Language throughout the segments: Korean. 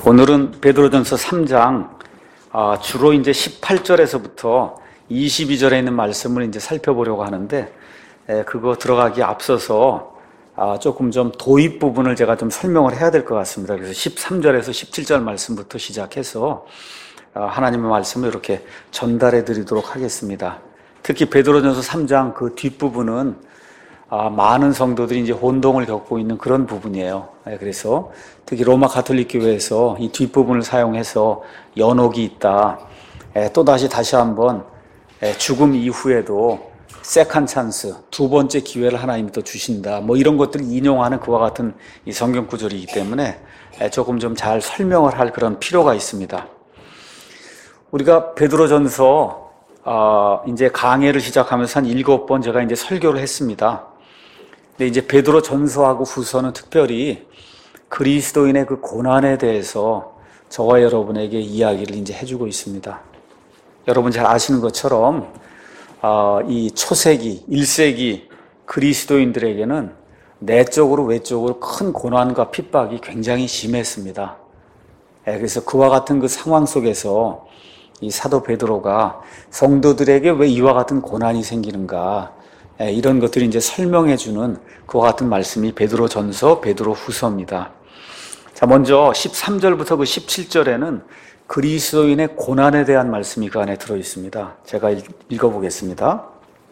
오늘은 베드로전서 3장 주로 이제 18절에서부터 22절에 있는 말씀을 이제 살펴보려고 하는데 그거 들어가기 앞서서 조금 좀 도입 부분을 제가 좀 설명을 해야 될 것 같습니다. 그래서 13절에서 17절 말씀부터 시작해서 하나님의 말씀을 이렇게 전달해 드리도록 하겠습니다. 특히 베드로전서 3장 그 뒷부분은 많은 성도들이 이제 혼동을 겪고 있는 그런 부분이에요. 그래서 특히 로마 가톨릭 교회에서 이 뒷부분을 사용해서 연옥이 있다. 다시 한번 죽음 이후에도 세컨 찬스, 두 번째 기회를 하나님이 또 주신다. 뭐 이런 것들을 인용하는 그와 같은 이 성경 구절이기 때문에 조금 좀 잘 설명을 할 그런 필요가 있습니다. 우리가 베드로전서 이제 강해를 시작하면서 한 7번 제가 이제 설교를 했습니다. 근데 이제 베드로 전서하고 후서는 특별히 그리스도인의 그 고난에 대해서 저와 여러분에게 이야기를 이제 해주고 있습니다. 여러분 잘 아시는 것처럼 이 초세기, 1세기 그리스도인들에게는 내적으로 외적으로 큰 고난과 핍박이 굉장히 심했습니다. 그래서 그와 같은 그 상황 속에서 이 사도 베드로가 성도들에게 왜 이와 같은 고난이 생기는가, 이런 것들이 이제 설명해주는 그와 같은 말씀이 베드로 전서, 베드로 후서입니다. 자, 먼저 13절부터 그 17절에는 그리스도인의 고난에 대한 말씀이 그 안에 들어 있습니다. 제가 읽어보겠습니다.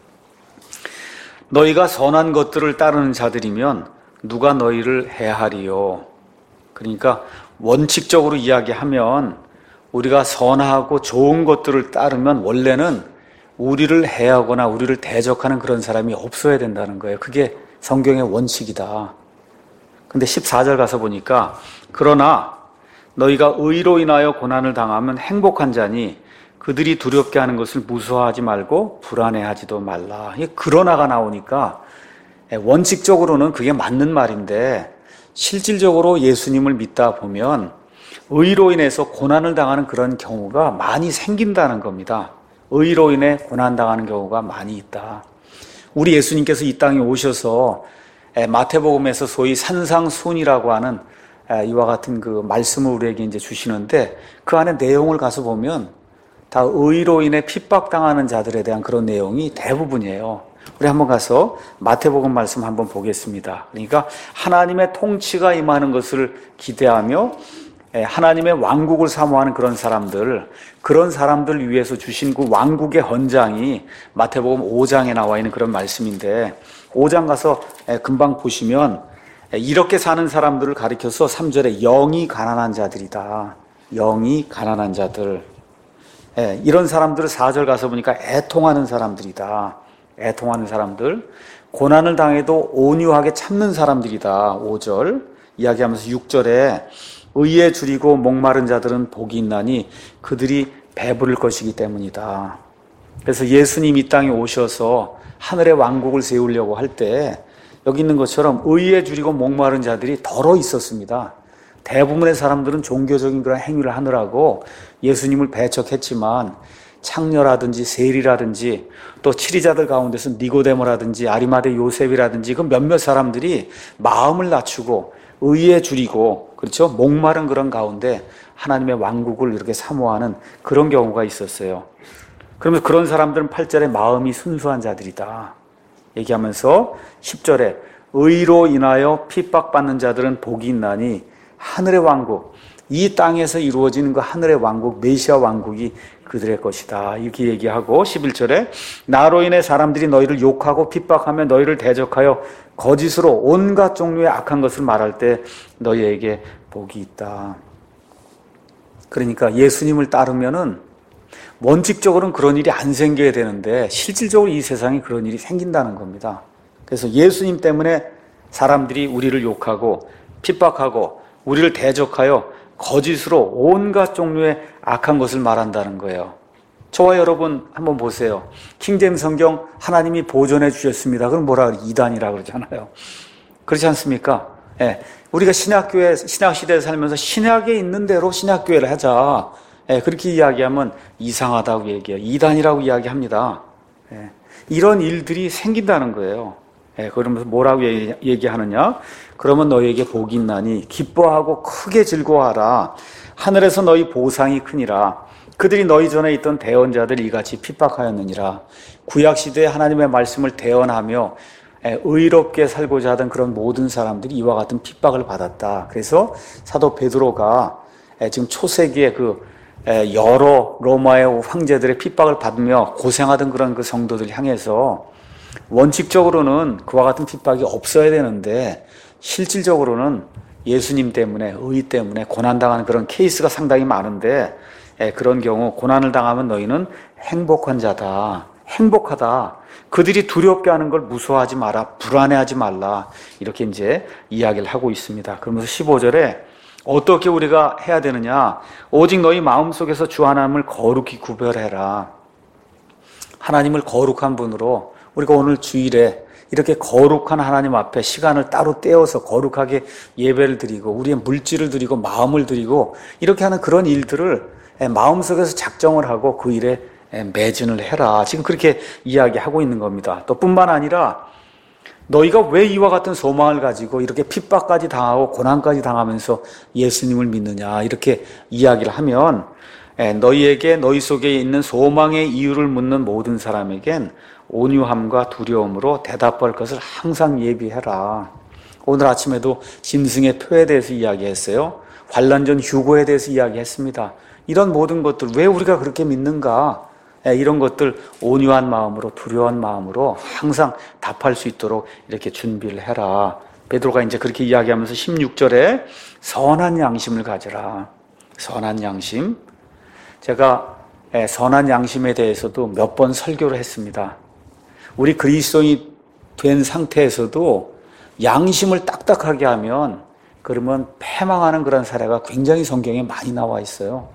너희가 선한 것들을 따르는 자들이면 누가 너희를 해하리요. 그러니까 원칙적으로 이야기하면 우리가 선하고 좋은 것들을 따르면 원래는 우리를 해하거나 우리를 대적하는 그런 사람이 없어야 된다는 거예요. 그게 성경의 원칙이다. 근데 14절 가서 보니까 그러나 너희가 의로 인하여 고난을 당하면 행복한 자니 그들이 두렵게 하는 것을 무서워하지 말고 불안해하지도 말라. 그러나가 나오니까 원칙적으로는 그게 맞는 말인데 실질적으로 예수님을 믿다 보면 의로 인해서 고난을 당하는 그런 경우가 많이 생긴다는 겁니다. 의로 인해 고난당하는 경우가 많이 있다. 우리 예수님께서 이 땅에 오셔서 마태복음에서 소위 산상순이라고 하는 이와 같은 그 말씀을 우리에게 이제 주시는데 그 안에 내용을 가서 보면 다 의로 인해 핍박당하는 자들에 대한 그런 내용이 대부분이에요. 우리 한번 가서 마태복음 말씀 한번 보겠습니다. 그러니까 하나님의 통치가 임하는 것을 기대하며 하나님의 왕국을 사모하는 그런 사람들 위해서 주신 그 왕국의 헌장이 마태복음 5장에 나와 있는 그런 말씀인데 5장 가서 금방 보시면 이렇게 사는 사람들을 가리켜서 3절에 영이 가난한 자들이다. 영이 가난한 자들. 이런 사람들을 4절 가서 보니까 애통하는 사람들이다. 애통하는 사람들. 고난을 당해도 온유하게 참는 사람들이다. 5절 이야기하면서 6절에 의에 줄이고 목마른 자들은 복이 있나니 그들이 배부를 것이기 때문이다. 그래서 예수님 이 땅에 오셔서 하늘의 왕국을 세우려고 할 때 여기 있는 것처럼 의에 줄이고 목마른 자들이 덜어 있었습니다. 대부분의 사람들은 종교적인 그런 행위를 하느라고 예수님을 배척했지만 창녀라든지 세리라든지 또 치리자들 가운데서 니고데모라든지 아리마대 요셉이라든지 그 몇몇 사람들이 마음을 낮추고 의에 줄이고 그렇죠? 목마른 그런 가운데 하나님의 왕국을 이렇게 사모하는 그런 경우가 있었어요. 그러면 그런 사람들은 8절에 마음이 순수한 자들이다 얘기하면서 10절에 의로 인하여 핍박받는 자들은 복이 있나니 하늘의 왕국, 이 땅에서 이루어지는 그 하늘의 왕국, 메시아 왕국이 그들의 것이다 이렇게 얘기하고 11절에 나로 인해 사람들이 너희를 욕하고 핍박하며 너희를 대적하여 거짓으로 온갖 종류의 악한 것을 말할 때 너희에게 복이 있다. 그러니까 예수님을 따르면은 원칙적으로는 그런 일이 안 생겨야 되는데 실질적으로 이 세상에 그런 일이 생긴다는 겁니다. 그래서 예수님 때문에 사람들이 우리를 욕하고 핍박하고 우리를 대적하여 거짓으로 온갖 종류의 악한 것을 말한다는 거예요. 저와 여러분 한번 보세요. 킹제임스 성경 하나님이 보존해 주셨습니다. 그럼 뭐라 그래? 이단이라고 그러잖아요. 그렇지 않습니까? 우리가 신학시대에 살면서 신학에 있는 대로 신학교회를 하자. 그렇게 이야기하면 이상하다고 얘기해요. 이단이라고 이야기합니다. 이런 일들이 생긴다는 거예요. 그러면서 뭐라고 얘기하느냐? 그러면 너희에게 복이 있나니 기뻐하고 크게 즐거워하라. 하늘에서 너희 보상이 크니라. 그들이 너희 전에 있던 대언자들 이같이 핍박하였느니라. 구약시대에 하나님의 말씀을 대언하며 의롭게 살고자 하던 그런 모든 사람들이 이와 같은 핍박을 받았다. 그래서 사도 베드로가 지금 초세기에 여러 로마의 황제들의 핍박을 받으며 고생하던 그런 그 성도들 향해서 원칙적으로는 그와 같은 핍박이 없어야 되는데 실질적으로는 예수님 때문에, 의 때문에 고난당하는 그런 케이스가 상당히 많은데 그런 경우 고난을 당하면 너희는 행복한 자다, 행복하다. 그들이 두렵게 하는 걸 무서워하지 마라, 불안해하지 말라. 이렇게 이제 이야기를 하고 있습니다. 그러면서 15절에 어떻게 우리가 해야 되느냐? 오직 너희 마음속에서 주 하나님을 거룩히 구별해라. 하나님을 거룩한 분으로 우리가 오늘 주일에 이렇게 거룩한 하나님 앞에 시간을 따로 떼어서 거룩하게 예배를 드리고 우리의 물질을 드리고 마음을 드리고 이렇게 하는 그런 일들을 마음속에서 작정을 하고 그 일에 매진을 해라. 지금 그렇게 이야기하고 있는 겁니다. 또 뿐만 아니라 너희가 왜 이와 같은 소망을 가지고 이렇게 핍박까지 당하고 고난까지 당하면서 예수님을 믿느냐 이렇게 이야기를 하면 너희에게 너희 속에 있는 소망의 이유를 묻는 모든 사람에겐 온유함과 두려움으로 대답할 것을 항상 예비해라. 오늘 아침에도 짐승의 표에 대해서 이야기했어요. 환난전 휴거에 대해서 이야기했습니다. 이런 모든 것들 왜 우리가 그렇게 믿는가? 이런 것들 온유한 마음으로 두려운 마음으로 항상 답할 수 있도록 이렇게 준비를 해라. 베드로가 이제 그렇게 이야기하면서 16절에 선한 양심을 가져라. 선한 양심. 제가 선한 양심에 대해서도 몇 번 설교를 했습니다. 우리 그리스도인이 된 상태에서도 양심을 딱딱하게 하면 그러면 패망하는 그런 사례가 굉장히 성경에 많이 나와 있어요.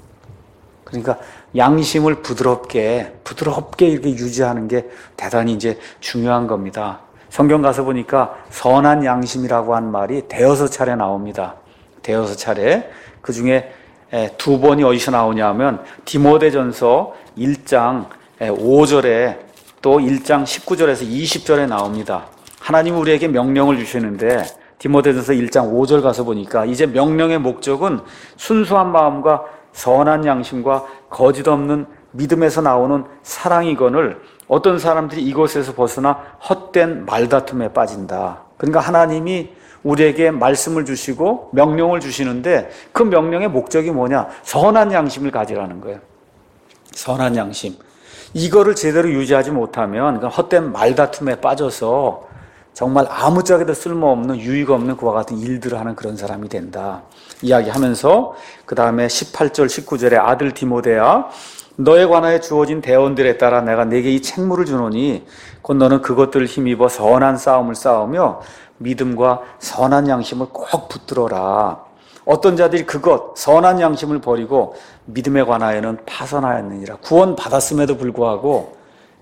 그러니까 양심을 부드럽게 이렇게 유지하는 게 대단히 이제 중요한 겁니다. 성경 가서 보니까 선한 양심이라고 한 말이 대여섯 차례 나옵니다. 대여섯 차례. 그 중에 두 번이 어디서 나오냐 하면 디모데전서 1장 5절에 또 1장 19절에서 20절에 나옵니다. 하나님은 우리에게 명령을 주시는데 디모데전서 1장 5절 가서 보니까 이제 명령의 목적은 순수한 마음과 선한 양심과 거짓 없는 믿음에서 나오는 사랑이거늘 어떤 사람들이 이곳에서 벗어나 헛된 말다툼에 빠진다. 그러니까 하나님이 우리에게 말씀을 주시고 명령을 주시는데 그 명령의 목적이 뭐냐? 선한 양심을 가지라는 거예요. 선한 양심. 이거를 제대로 유지하지 못하면 헛된 말다툼에 빠져서 정말 아무짝에도 쓸모없는 유익 없는 그와 같은 일들을 하는 그런 사람이 된다. 이야기하면서 그 다음에 18절 19절에 아들 디모데야 너에 관하여 주어진 대언들에 따라 내가 네게 이 책무를 주노니 곧 너는 그것들을 힘입어 선한 싸움을 싸우며 믿음과 선한 양심을 꼭 붙들어라. 어떤 자들이 그것 선한 양심을 버리고 믿음에 관하여는 파선하였느니라. 구원 받았음에도 불구하고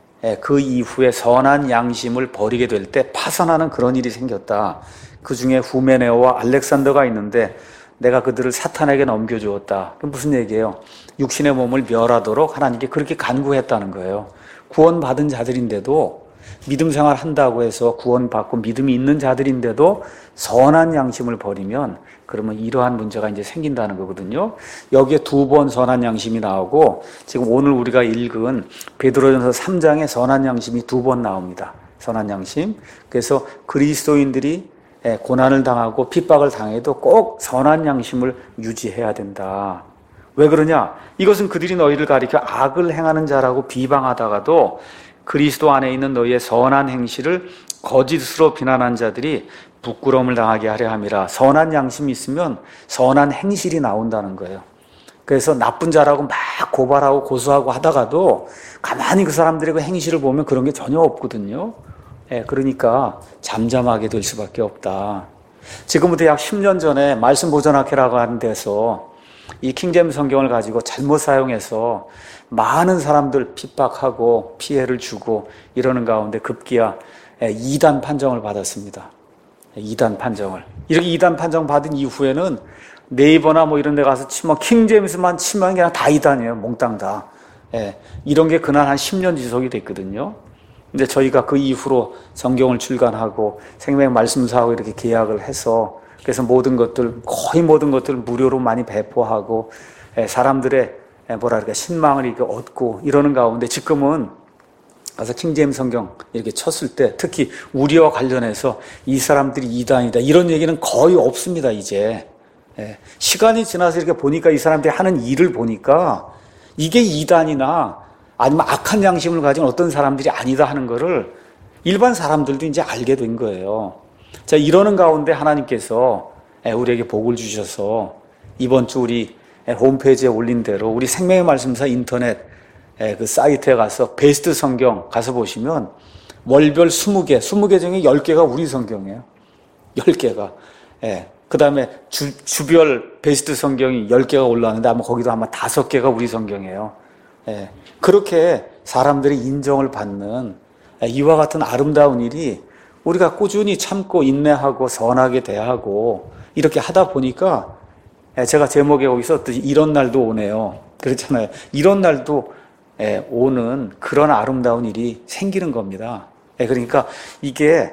그 이후에 선한 양심을 버리게 될 때 파선하는 그런 일이 생겼다. 그 중에 후메네오와 알렉산더가 있는데 내가 그들을 사탄에게 넘겨주었다. 그게 무슨 얘기예요? 육신의 몸을 멸하도록 하나님께 그렇게 간구했다는 거예요. 구원받은 자들인데도 믿음 생활 한다고 해서 구원받고 믿음이 있는 자들인데도 선한 양심을 버리면 그러면 이러한 문제가 이제 생긴다는 거거든요. 여기에 두 번 선한 양심이 나오고 지금 오늘 우리가 읽은 베드로전서 3장에 선한 양심이 두 번 나옵니다. 선한 양심. 그래서 그리스도인들이 고난을 당하고 핍박을 당해도 꼭 선한 양심을 유지해야 된다. 왜 그러냐? 이것은 그들이 너희를 가리켜 악을 행하는 자라고 비방하다가도 그리스도 안에 있는 너희의 선한 행실을 거짓으로 비난한 자들이 부끄러움을 당하게 하려 함이라. 선한 양심이 있으면 선한 행실이 나온다는 거예요. 그래서 나쁜 자라고 막 고발하고 고소하고 하다가도 가만히 그 사람들의 그 행실을 보면 그런 게 전혀 없거든요. 그러니까 잠잠하게 될 수밖에 없다. 지금부터 약 10년 전에 말씀 보존학회라고 하는 데서 이 킹제임스 성경을 가지고 잘못 사용해서 많은 사람들 핍박하고 피해를 주고 이러는 가운데 급기야 2단 판정을 받았습니다. 2단 판정을. 이렇게 2단 판정 받은 이후에는 네이버나 뭐 이런 데 가서 치면 킹제임스만 치면 그냥 다 2단이에요. 몽땅 다. 이런 게 그날 한 10년 지속이 됐거든요. 근데 저희가 그 이후로 성경을 출간하고 생명 말씀사하고 이렇게 계약을 해서 그래서 모든 것들, 거의 모든 것들을 무료로 많이 배포하고 사람들의 뭐랄까 신망을 이렇게 얻고 이러는 가운데 지금은 가서 킹제임스 성경 이렇게 쳤을 때 특히 우리와 관련해서 이 사람들이 이단이다 이런 얘기는 거의 없습니다. 이제 시간이 지나서 이렇게 보니까 이 사람들이 하는 일을 보니까 이게 이단이나 아니면 악한 양심을 가진 어떤 사람들이 아니다 하는 거를 일반 사람들도 이제 알게 된 거예요. 자, 이러는 가운데 하나님께서 우리에게 복을 주셔서 이번 주 우리 홈페이지에 올린 대로 우리 생명의 말씀사 인터넷 그 사이트에 가서 베스트 성경 가서 보시면 월별 20개 중에 10개가 우리 성경이에요. 10개가. 그 다음에 주별 베스트 성경이 10개가 올라왔는데 아마 거기도 아마 5개가 우리 성경이에요. 그렇게 사람들이 인정을 받는 이와 같은 아름다운 일이 우리가 꾸준히 참고 인내하고 선하게 대하고 이렇게 하다 보니까 제가 제목에 거기 썼듯이 이런 날도 오네요. 그렇잖아요. 이런 날도 오는 그런 아름다운 일이 생기는 겁니다. 그러니까 이게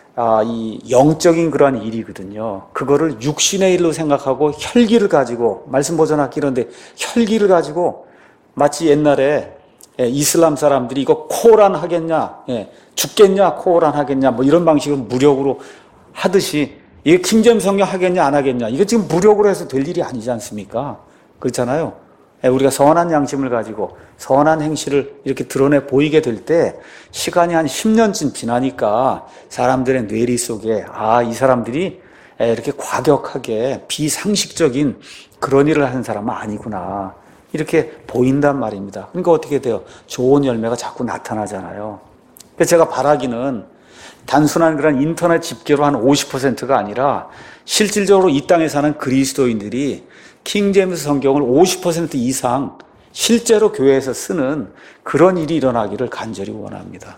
이 영적인 그러한 일이거든요. 그거를 육신의 일로 생각하고 혈기를 가지고 말씀 보존하기 이런데 혈기를 가지고 마치 옛날에 이슬람 사람들이 이거 코란 하겠냐, 죽겠냐, 코란 하겠냐, 뭐 이런 방식으로 무력으로 하듯이 이게 킹제임스 성경 하겠냐, 안 하겠냐, 이거 지금 무력으로 해서 될 일이 아니지 않습니까? 그렇잖아요. 우리가 선한 양심을 가지고 선한 행실을 이렇게 드러내 보이게 될 때 시간이 한 10년쯤 지나니까 사람들의 뇌리 속에 이 사람들이 이렇게 과격하게 비상식적인 그런 일을 하는 사람은 아니구나. 이렇게 보인단 말입니다. 그러니까 어떻게 돼요? 좋은 열매가 자꾸 나타나잖아요. 그래서 제가 바라기는 단순한 그런 인터넷 집계로 한 50%가 아니라 실질적으로 이 땅에 사는 그리스도인들이 킹제임스 성경을 50% 이상 실제로 교회에서 쓰는 그런 일이 일어나기를 간절히 원합니다.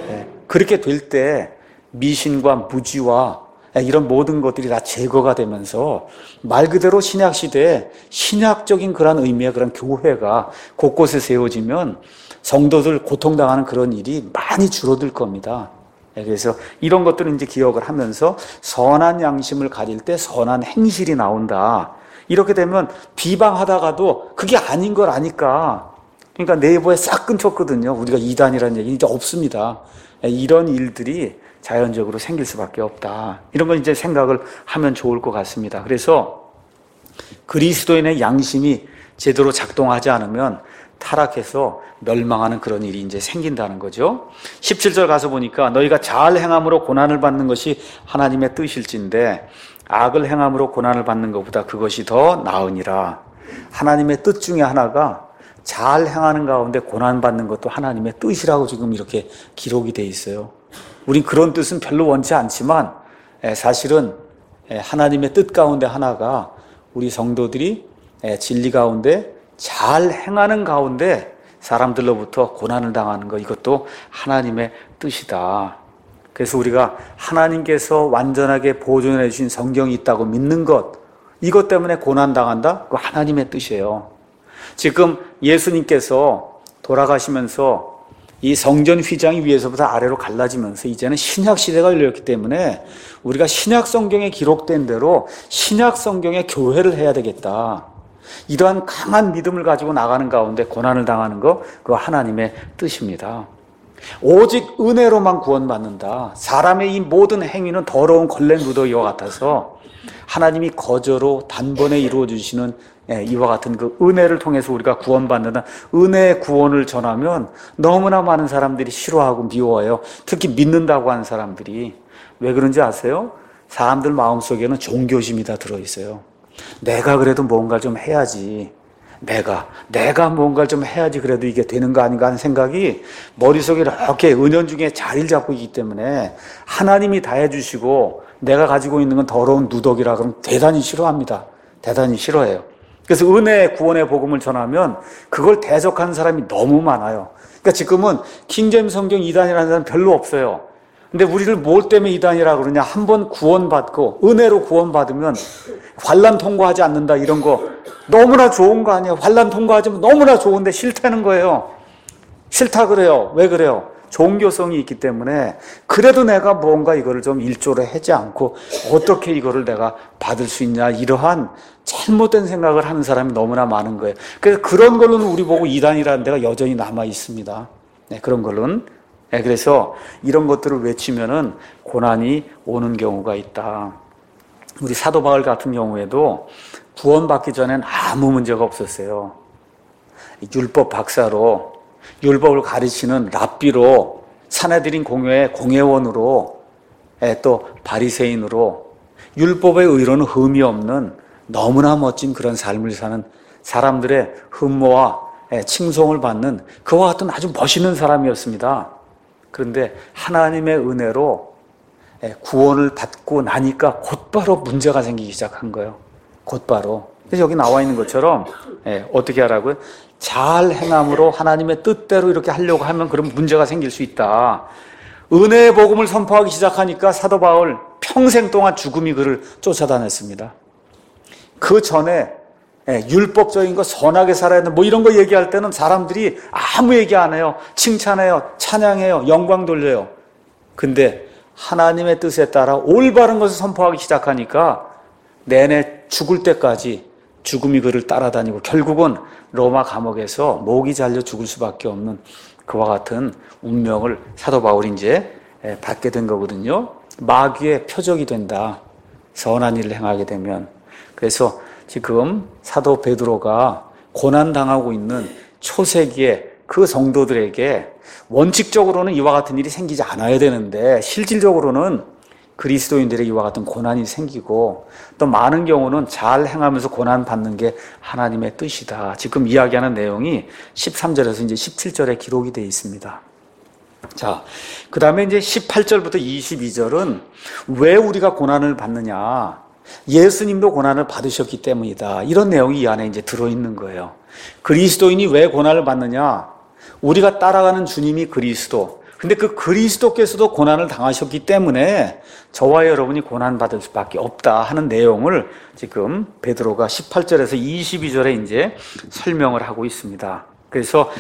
그렇게 될 때 미신과 무지와 이런 모든 것들이 다 제거가 되면서 말 그대로 신약시대에 신약적인 그런 의미의 그런 교회가 곳곳에 세워지면 성도들 고통당하는 그런 일이 많이 줄어들 겁니다. 그래서 이런 것들을 이제 기억을 하면서 선한 양심을 가질 때 선한 행실이 나온다. 이렇게 되면 비방하다가도 그게 아닌 걸 아니까 그러니까 네이버에 싹 끊겼거든요. 우리가 이단이라는 얘기 이제 없습니다. 이런 일들이 자연적으로 생길 수밖에 없다. 이런 걸 이제 생각을 하면 좋을 것 같습니다. 그래서 그리스도인의 양심이 제대로 작동하지 않으면 타락해서 멸망하는 그런 일이 이제 생긴다는 거죠. 17절 가서 보니까 너희가 잘 행함으로 고난을 받는 것이 하나님의 뜻일진데 악을 행함으로 고난을 받는 것보다 그것이 더 나으니라. 하나님의 뜻 중에 하나가 잘 행하는 가운데 고난받는 것도 하나님의 뜻이라고 지금 이렇게 기록이 돼 있어요. 우린 그런 뜻은 별로 원치 않지만 사실은 하나님의 뜻 가운데 하나가 우리 성도들이 진리 가운데 잘 행하는 가운데 사람들로부터 고난을 당하는 것, 이것도 하나님의 뜻이다. 그래서 우리가 하나님께서 완전하게 보존해 주신 성경이 있다고 믿는 것, 이것 때문에 고난당한다? 그거 하나님의 뜻이에요. 지금 예수님께서 돌아가시면서 이 성전 휘장이 위에서부터 아래로 갈라지면서 이제는 신약 시대가 열렸기 때문에 우리가 신약 성경에 기록된 대로 신약 성경의 교회를 해야 되겠다. 이러한 강한 믿음을 가지고 나가는 가운데 고난을 당하는 거, 그거 하나님의 뜻입니다. 오직 은혜로만 구원받는다. 사람의 이 모든 행위는 더러운 걸레 누더기와 같아서 하나님이 거저로 단번에 이루어 주시는 이와 같은 그 은혜를 통해서 우리가 구원받는다. 은혜의 구원을 전하면 너무나 많은 사람들이 싫어하고 미워해요. 특히 믿는다고 하는 사람들이. 왜 그런지 아세요? 사람들 마음속에는 종교심이 다 들어있어요. 내가 그래도 뭔가 좀 해야지. 내가 뭔가를 좀 해야지 그래도 이게 되는 거 아닌가 하는 생각이 머릿속에 이렇게 은연중에 자리를 잡고 있기 때문에 하나님이 다 해주시고 내가 가지고 있는 건 더러운 누더기라 그러면 대단히 싫어합니다. 대단히 싫어해요. 그래서 은혜의 구원의 복음을 전하면 그걸 대적하는 사람이 너무 많아요. 그러니까 지금은 킹제임스 성경 이단이라는 사람 별로 없어요. 근데 우리를 뭘 때문에 이단이라 그러냐? 한번 구원받고 은혜로 구원받으면 환난 통과하지 않는다 이런 거 너무나 좋은 거 아니에요? 환난 통과하지면 너무나 좋은데 싫다는 거예요. 싫다 그래요. 왜 그래요? 종교성이 있기 때문에 그래도 내가 뭔가 이거를 좀 일조를 하지 않고 어떻게 이거를 내가 받을 수 있냐, 이러한 잘못된 생각을 하는 사람이 너무나 많은 거예요. 그래서 그런 걸로는 우리 보고 이단이라는 데가 여전히 남아 있습니다. 네, 그런 걸로는. 네, 그래서 이런 것들을 외치면은 고난이 오는 경우가 있다. 우리 사도 바울 같은 경우에도 구원받기 전엔 아무 문제가 없었어요. 율법 박사로, 율법을 가르치는 랍비로, 산헤드린 공회의 공회원으로, 또 바리새인으로, 율법의 의로는 흠이 없는 너무나 멋진 그런 삶을 사는 사람들의 흠모와 칭송을 받는 그와 같은 아주 멋있는 사람이었습니다. 그런데 하나님의 은혜로 구원을 받고 나니까 곧바로 문제가 생기기 시작한 거예요. 곧바로. 그래서 여기 나와 있는 것처럼 어떻게 하라고요? 잘 행함으로 하나님의 뜻대로 이렇게 하려고 하면 그런 문제가 생길 수 있다. 은혜의 복음을 선포하기 시작하니까 사도 바울 평생 동안 죽음이 그를 쫓아다녔습니다. 그 전에 율법적인 거 선하게 살아야 된다 뭐 이런 거 얘기할 때는 사람들이 아무 얘기 안 해요. 칭찬해요. 찬양해요. 영광 돌려요. 근데 하나님의 뜻에 따라 올바른 것을 선포하기 시작하니까 내내 죽을 때까지 죽음이 그를 따라다니고 결국은 로마 감옥에서 목이 잘려 죽을 수밖에 없는 그와 같은 운명을 사도 바울이 이제 받게 된 거거든요. 마귀의 표적이 된다. 선한 일을 행하게 되면. 그래서 지금 사도 베드로가 고난당하고 있는 초세기의 그 성도들에게 원칙적으로는 이와 같은 일이 생기지 않아야 되는데 실질적으로는 그리스도인들에게 이와 같은 고난이 생기고 또 많은 경우는 잘 행하면서 고난받는 게 하나님의 뜻이다. 지금 이야기하는 내용이 13절에서 이제 17절에 기록이 되어 있습니다. 자, 그 다음에 이제 18절부터 22절은 왜 우리가 고난을 받느냐? 예수님도 고난을 받으셨기 때문이다. 이런 내용이 이 안에 이제 들어있는 거예요. 그리스도인이 왜 고난을 받느냐? 우리가 따라가는 주님이 그리스도. 근데 그 그리스도께서도 고난을 당하셨기 때문에 저와 여러분이 고난받을 수밖에 없다 하는 내용을 지금 베드로가 18절에서 22절에 이제 설명을 하고 있습니다. 그래서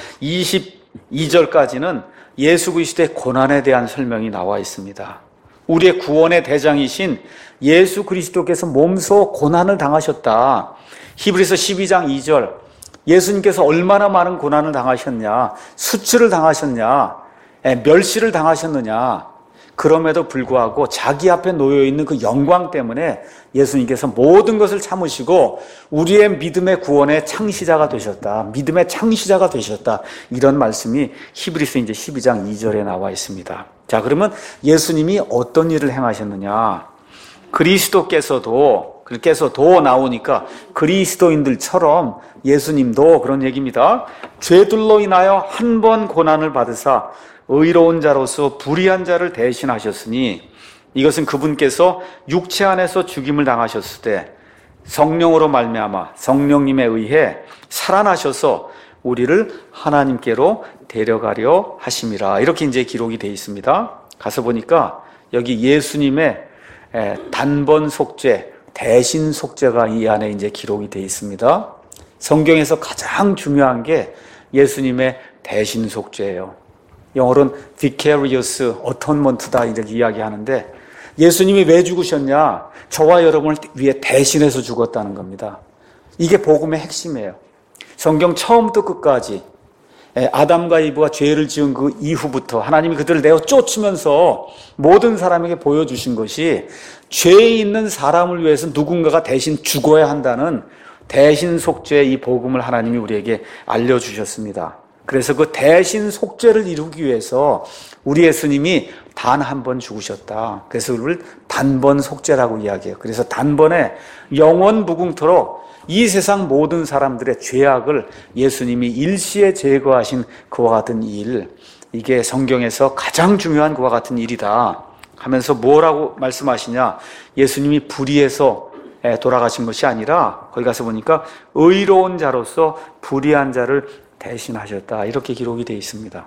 22절까지는 예수 그리스도의 고난에 대한 설명이 나와 있습니다. 우리의 구원의 대장이신 예수 그리스도께서 몸소 고난을 당하셨다. 히브리서 12장 2절 예수님께서 얼마나 많은 고난을 당하셨냐, 수치를 당하셨냐, 멸시를 당하셨느냐. 그럼에도 불구하고 자기 앞에 놓여있는 그 영광 때문에 예수님께서 모든 것을 참으시고 우리의 믿음의 구원의 창시자가 되셨다. 믿음의 창시자가 되셨다. 이런 말씀이 히브리서 이제 12장 2절에 나와 있습니다. 자, 그러면 예수님이 어떤 일을 행하셨느냐? 그리스도께서도 나오니까 그리스도인들처럼 예수님도 그런 얘기입니다. 죄들로 인하여 한 번 고난을 받으사 의로운 자로서 불의한 자를 대신하셨으니 이것은 그분께서 육체 안에서 죽임을 당하셨을 때 성령으로 말미암아 성령님에 의해 살아나셔서 우리를 하나님께로 데려가려 하심이라. 이렇게 이제 기록이 되어 있습니다. 가서 보니까 여기 예수님의 단번 속죄, 대신 속죄가 이 안에 이제 기록이 되어 있습니다. 성경에서 가장 중요한 게 예수님의 대신 속죄예요. 영어로는 vicarious atonement다 이렇게 이야기하는데 예수님이 왜 죽으셨냐? 저와 여러분을 위해 대신해서 죽었다는 겁니다. 이게 복음의 핵심이에요. 성경 처음부터 끝까지 아담과 이브가 죄를 지은 그 이후부터 하나님이 그들을 내어 쫓으면서 모든 사람에게 보여주신 것이 죄에 있는 사람을 위해서 누군가가 대신 죽어야 한다는 대신 속죄의 이 복음을 하나님이 우리에게 알려주셨습니다. 그래서 그 대신 속죄를 이루기 위해서 우리 예수님이 단 한 번 죽으셨다. 그래서 그걸 단번 속죄라고 이야기해요. 그래서 단번에 영원 무궁토록 이 세상 모든 사람들의 죄악을 예수님이 일시에 제거하신 그와 같은 일, 이게 성경에서 가장 중요한 그와 같은 일이다 하면서 뭐라고 말씀하시냐? 예수님이 불의해서 돌아가신 것이 아니라 거기 가서 보니까 의로운 자로서 불의한 자를 대신하셨다. 이렇게 기록이 되어 있습니다.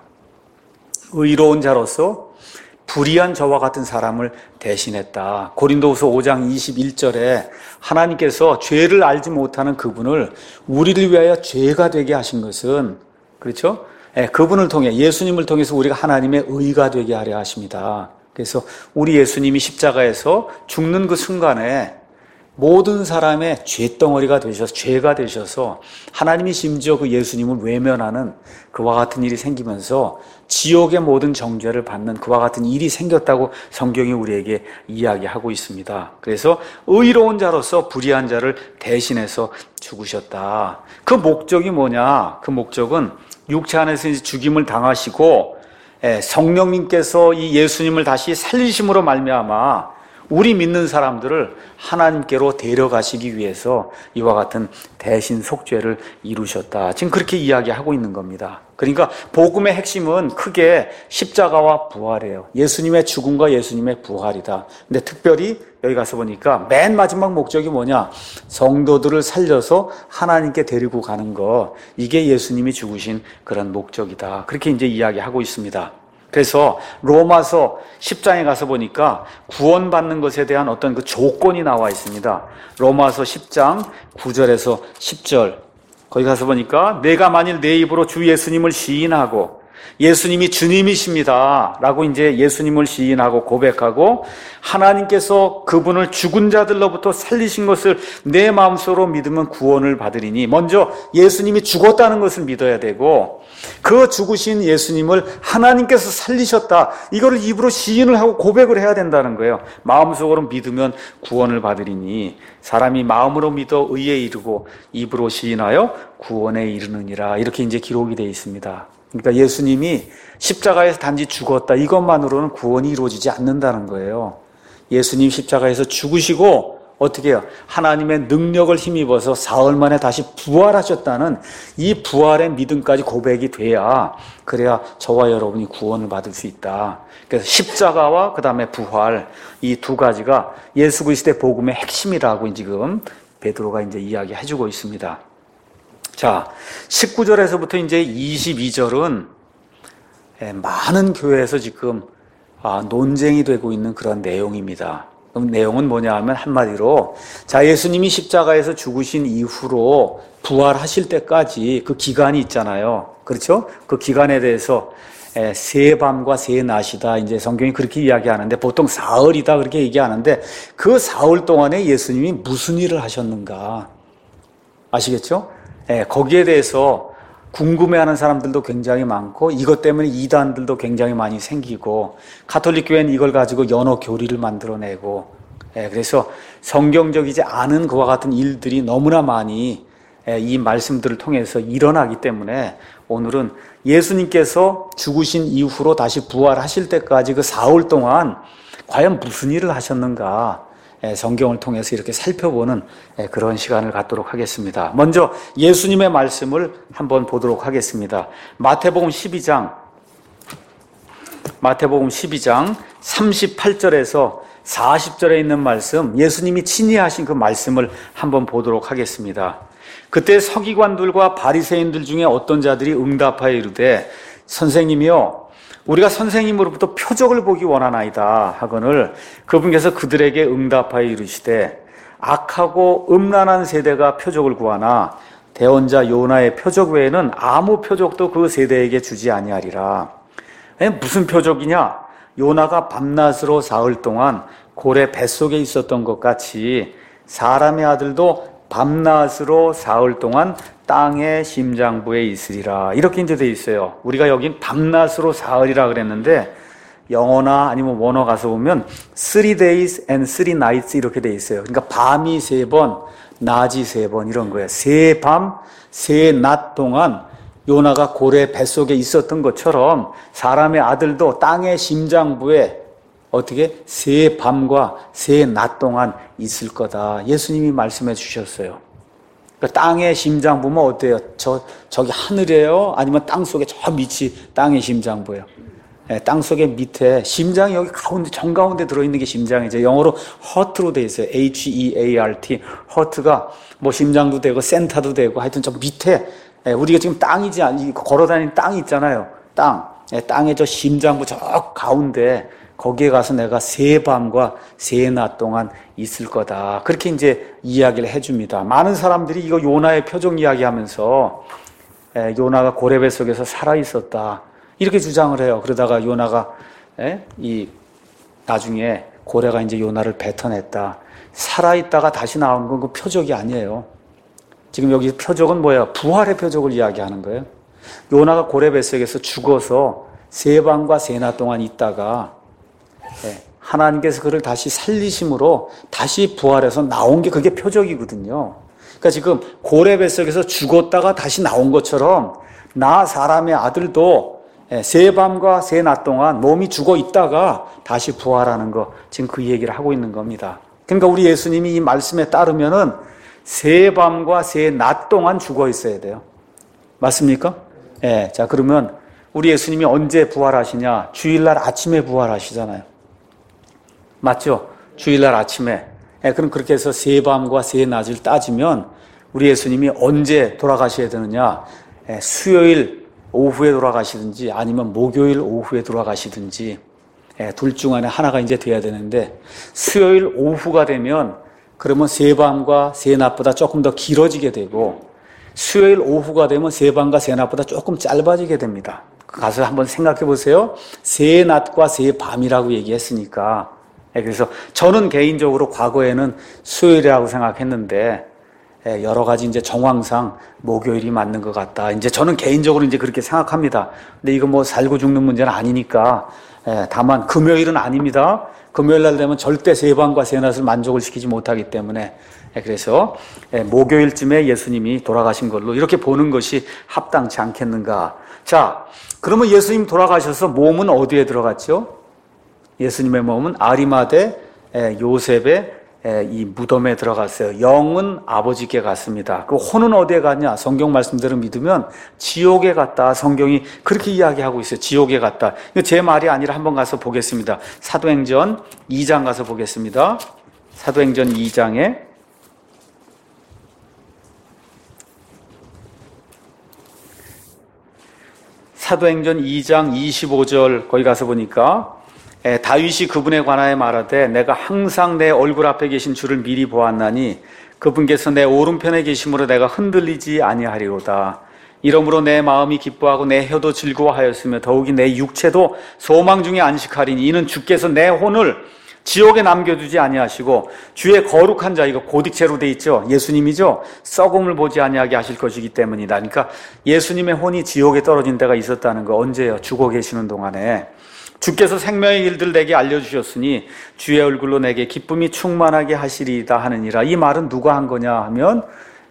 의로운 자로서 불의한 저와 같은 사람을 대신했다. 고린도후서 5장 21절에 하나님께서 죄를 알지 못하는 그분을 우리를 위하여 죄가 되게 하신 것은, 그렇죠? 그분을 통해 예수님을 통해서 우리가 하나님의 의가 되게 하려 하십니다. 그래서 우리 예수님이 십자가에서 죽는 그 순간에 모든 사람의 죄덩어리가 되셔서 죄가 되셔서 하나님이 심지어 그 예수님을 외면하는 그와 같은 일이 생기면서 지옥의 모든 정죄를 받는 그와 같은 일이 생겼다고 성경이 우리에게 이야기하고 있습니다. 그래서 의로운 자로서 불의한 자를 대신해서 죽으셨다. 그 목적이 뭐냐? 그 목적은 육체 안에서 이제 죽임을 당하시고 성령님께서 이 예수님을 다시 살리심으로 말미암아 우리 믿는 사람들을 하나님께로 데려가시기 위해서 이와 같은 대신 속죄를 이루셨다. 지금 그렇게 이야기하고 있는 겁니다. 그러니까 복음의 핵심은 크게 십자가와 부활이에요. 예수님의 죽음과 예수님의 부활이다. 근데 특별히 여기 가서 보니까 맨 마지막 목적이 뭐냐? 성도들을 살려서 하나님께 데리고 가는 거. 이게 예수님이 죽으신 그런 목적이다. 그렇게 이제 이야기하고 있습니다. 그래서 로마서 10장에 가서 보니까 구원받는 것에 대한 어떤 그 조건이 나와 있습니다. 로마서 10장 9절에서 10절. 거기 가서 보니까 내가 만일 내 입으로 주 예수님을 시인하고 예수님이 주님이십니다 라고 이제 예수님을 시인하고 고백하고 하나님께서 그분을 죽은 자들로부터 살리신 것을 내 마음속으로 믿으면 구원을 받으리니, 먼저 예수님이 죽었다는 것을 믿어야 되고 그 죽으신 예수님을 하나님께서 살리셨다, 이거를 입으로 시인을 하고 고백을 해야 된다는 거예요. 마음속으로 믿으면 구원을 받으리니 사람이 마음으로 믿어 의에 이르고 입으로 시인하여 구원에 이르느니라, 이렇게 이제 기록이 되어 있습니다. 그러니까 예수님이 십자가에서 단지 죽었다, 이것만으로는 구원이 이루어지지 않는다는 거예요. 예수님 십자가에서 죽으시고 어떻게 해요? 하나님의 능력을 힘입어서 사흘 만에 다시 부활하셨다는 이 부활의 믿음까지 고백이 돼야, 그래야 저와 여러분이 구원을 받을 수 있다. 그래서 십자가와 그 다음에 부활, 이 두 가지가 예수 그리스도의 복음의 핵심이라고 지금 베드로가 이제 이야기해주고 있습니다. 자, 19절에서부터 이제 22절은 많은 교회에서 지금 논쟁이 되고 있는 그런 내용입니다. 그럼 내용은 뭐냐 하면 한마디로, 자, 예수님이 십자가에서 죽으신 이후로 부활하실 때까지 그 기간이 있잖아요. 그렇죠? 그 기간에 대해서 세 밤과 세 낮이다, 이제 성경이 그렇게 이야기하는데 보통 사흘이다 그렇게 얘기하는데, 그 사흘 동안에 예수님이 무슨 일을 하셨는가 아시겠죠? 거기에 대해서 궁금해하는 사람들도 굉장히 많고, 이것 때문에 이단들도 굉장히 많이 생기고, 가톨릭 교회는 이걸 가지고 연어 교리를 만들어내고, 그래서 성경적이지 않은 그와 같은 일들이 너무나 많이 이 말씀들을 통해서 일어나기 때문에 오늘은 예수님께서 죽으신 이후로 다시 부활하실 때까지 그 사흘 동안 과연 무슨 일을 하셨는가, 성경을 통해서 이렇게 살펴보는 그런 시간을 갖도록 하겠습니다. 먼저 예수님의 말씀을 한번 보도록 하겠습니다. 마태복음 12장 38절에서 40절에 있는 말씀, 예수님이 친히 하신 그 말씀을 한번 보도록 하겠습니다. 그때 서기관들과 바리새인들 중에 어떤 자들이 응답하여 이르되, 선생님이요, 우리가 선생님으로부터 표적을 보기 원하나이다 하거늘, 그분께서 그들에게 응답하여 이르시되, 악하고 음란한 세대가 표적을 구하나 대언자 요나의 표적 외에는 아무 표적도 그 세대에게 주지 아니하리라. 무슨 표적이냐? 요나가 밤낮으로 사흘 동안 고래 뱃속에 있었던 것 같이 사람의 아들도 밤낮으로 사흘 동안 땅의 심장부에 있으리라, 이렇게 이제 돼 있어요. 우리가 여긴 밤낮으로 사흘이라 그랬는데 영어나 아니면 원어 가서 보면 3 days and 3 nights 이렇게 돼 있어요. 그러니까 밤이 3번, 낮이 3번 이런 거예요. 3밤, 3낮 동안 요나가 고래 뱃속에 있었던 것처럼 사람의 아들도 땅의 심장부에 어떻게 3밤과 3낮 동안 있을 거다, 예수님이 말씀해 주셨어요. 그러니까 땅의 심장부면 어때요? 저기 하늘이에요? 아니면 땅 속에 저 밑이 땅의 심장부예요? 땅 속에 밑에 심장이 여기 가운데 정가운데 들어있는 게 심장이죠. 영어로 heart로 돼 있어요. H-E-A-R-T. heart가 뭐 심장도 되고 센터도 되고 하여튼 저 밑에, 우리가 지금 땅이지 걸어다니는 땅이 있잖아요. 땅의 저 심장부 저 가운데, 거기에 가서 내가 3밤과 3낮 동안 있을 거다, 그렇게 이제 이야기를 해줍니다. 많은 사람들이 이거 요나의 표적 이야기하면서 요나가 고래 뱃속에서 살아 있었다. 이렇게 주장을 해요. 그러다가 요나가 나중에 고래가 이제 요나를 뱉어냈다. 살아 있다가 다시 나오는 건 그 표적이 아니에요. 지금 여기 표적은 뭐예요? 부활의 표적을 이야기하는 거예요. 요나가 고래 뱃속에서 죽어서 3밤과 3낮 동안 있다가 하나님께서 그를 다시 살리심으로 다시 부활해서 나온 게 그게 표적이거든요. 그러니까 지금 고래 뱃속에서 죽었다가 다시 나온 것처럼 나 사람의 아들도 3밤과 3낮 동안 몸이 죽어 있다가 다시 부활하는 거, 지금 그 얘기를 하고 있는 겁니다. 그러니까 우리 예수님이 이 말씀에 따르면은 3밤과 3낮 동안 죽어 있어야 돼요. 맞습니까? 자, 그러면 우리 예수님이 언제 부활하시냐? 주일날 아침에 부활하시잖아요. 맞죠? 주일날 아침에. 그럼 그렇게 해서 3밤과 3낮을 따지면 우리 예수님이 언제 돌아가셔야 되느냐? 수요일 오후에 돌아가시든지 아니면 목요일 오후에 돌아가시든지 둘 중 안에 하나가 이제 돼야 되는데, 수요일 오후가 되면 그러면 3밤과 3낮보다 조금 더 길어지게 되고, 수요일 오후가 되면 3밤과 3낮보다 조금 짧아지게 됩니다. 가서 한번 생각해 보세요. 3낮과 3밤이라고 얘기했으니까. 그래서 저는 개인적으로 과거에는 수요일이라고 생각했는데, 여러 가지 이제 정황상 목요일이 맞는 것 같다. 이제 저는 개인적으로 이제 그렇게 생각합니다. 근데 이거 뭐 살고 죽는 문제는 아니니까. 다만 금요일은 아닙니다. 금요일 날 되면 절대 3밤과 3낮을 만족을 시키지 못하기 때문에, 그래서 목요일쯤에 예수님이 돌아가신 걸로 이렇게 보는 것이 합당치 않겠는가. 자, 그러면 예수님 돌아가셔서 몸은 어디에 들어갔죠? 예수님의 몸은 아리마대 요셉의 이 무덤에 들어갔어요. 영은 아버지께 갔습니다. 그 혼은 어디에 갔냐? 성경 말씀대로 믿으면 지옥에 갔다. 성경이 그렇게 이야기하고 있어요. 지옥에 갔다. 이거 제 말이 아니라 한번 가서 보겠습니다. 사도행전 2장 가서 보겠습니다. 사도행전 2장에 사도행전 2장 25절 거기 가서 보니까 다윗이 그분에 관하여 말하되 내가 항상 내 얼굴 앞에 계신 주를 미리 보았나니 그분께서 내 오른편에 계심으로 내가 흔들리지 아니하리로다. 이러므로 내 마음이 기뻐하고 내 혀도 즐거워하였으며 더욱이 내 육체도 소망 중에 안식하리니 이는 주께서 내 혼을 지옥에 남겨두지 아니하시고 주의 거룩한 자, 이거 고딕체로 돼 있죠. 예수님이죠. 썩음을 보지 아니하게 하실 것이기 때문이다. 그러니까 예수님의 혼이 지옥에 떨어진 데가 있었다는 거 언제요? 죽어 계시는 동안에. 주께서 생명의 일들 내게 알려주셨으니 주의 얼굴로 내게 기쁨이 충만하게 하시리이다 하느니라. 이 말은 누가 한 거냐 하면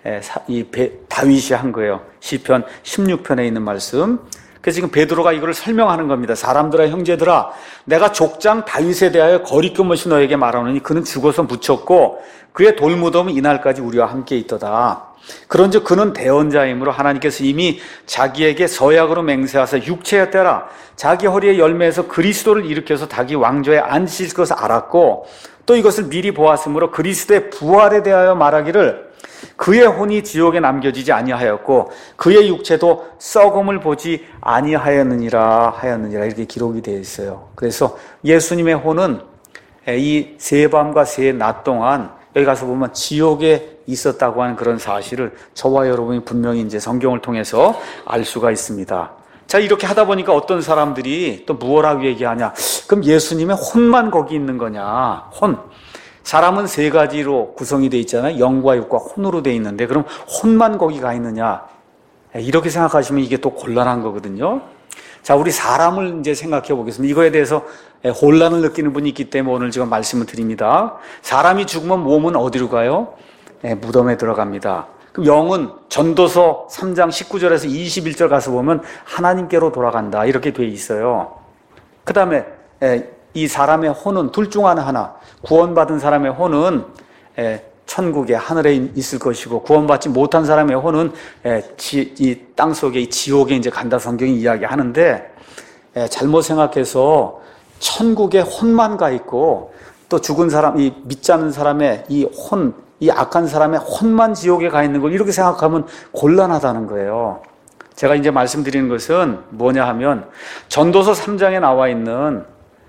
다윗이 한 거예요. 시편 16편에 있는 말씀. 그래서 지금 베드로가 이거를 설명하는 겁니다. 사람들아, 형제들아, 내가 족장 다윗에 대하여 거리낌 없이 너에게 말하노니 그는 죽어서 묻혔고 그의 돌무덤은 이날까지 우리와 함께 있도다. 그런즉 그는 대언자이므로 하나님께서 이미 자기에게 서약으로 맹세하사 육체의 때라 자기 허리의 열매에서 그리스도를 일으켜서 자기 왕좌에 앉으실 것을 알았고 또 이것을 미리 보았으므로 그리스도의 부활에 대하여 말하기를 그의 혼이 지옥에 남겨지지 아니하였고 그의 육체도 썩음을 보지 아니하였느니라 이렇게 기록이 되어 있어요. 그래서 예수님의 혼은 이 3밤과 3낮 동안 여기 가서 보면 지옥에 있었다고 하는 그런 사실을 저와 여러분이 분명히 이제 성경을 통해서 알 수가 있습니다. 자, 이렇게 하다 보니까 어떤 사람들이 또 무엇라고 얘기하냐? 그럼 예수님의 혼만 거기 있는 거냐? 혼. 사람은 3가지로 구성이 되어 있잖아요. 영과 육과 혼으로 되어 있는데 그럼 혼만 거기 가 있느냐? 이렇게 생각하시면 이게 또 곤란한 거거든요. 자, 우리 사람을 이제 생각해 보겠습니다. 이거에 대해서 혼란을 느끼는 분이 있기 때문에 오늘 제가 말씀을 드립니다. 사람이 죽으면 몸은 어디로 가요? 무덤에 들어갑니다. 그럼 영은 전도서 3장 19절에서 21절 가서 보면 하나님께로 돌아간다. 이렇게 돼 있어요. 그 다음에 이 사람의 혼은 둘 중 하나. 구원받은 사람의 혼은 천국에 하늘에 있을 것이고 구원받지 못한 사람의 혼은 이 땅속에 이 지옥에 이제 간다 성경이 이야기하는데 잘못 생각해서 천국에 혼만 가 있고 또 죽은 사람, 이 믿지 않는 사람의 이 혼, 이 악한 사람의 혼만 지옥에 가 있는 걸 이렇게 생각하면 곤란하다는 거예요. 제가 이제 말씀드리는 것은 뭐냐 하면 전도서 3장에 나와 있는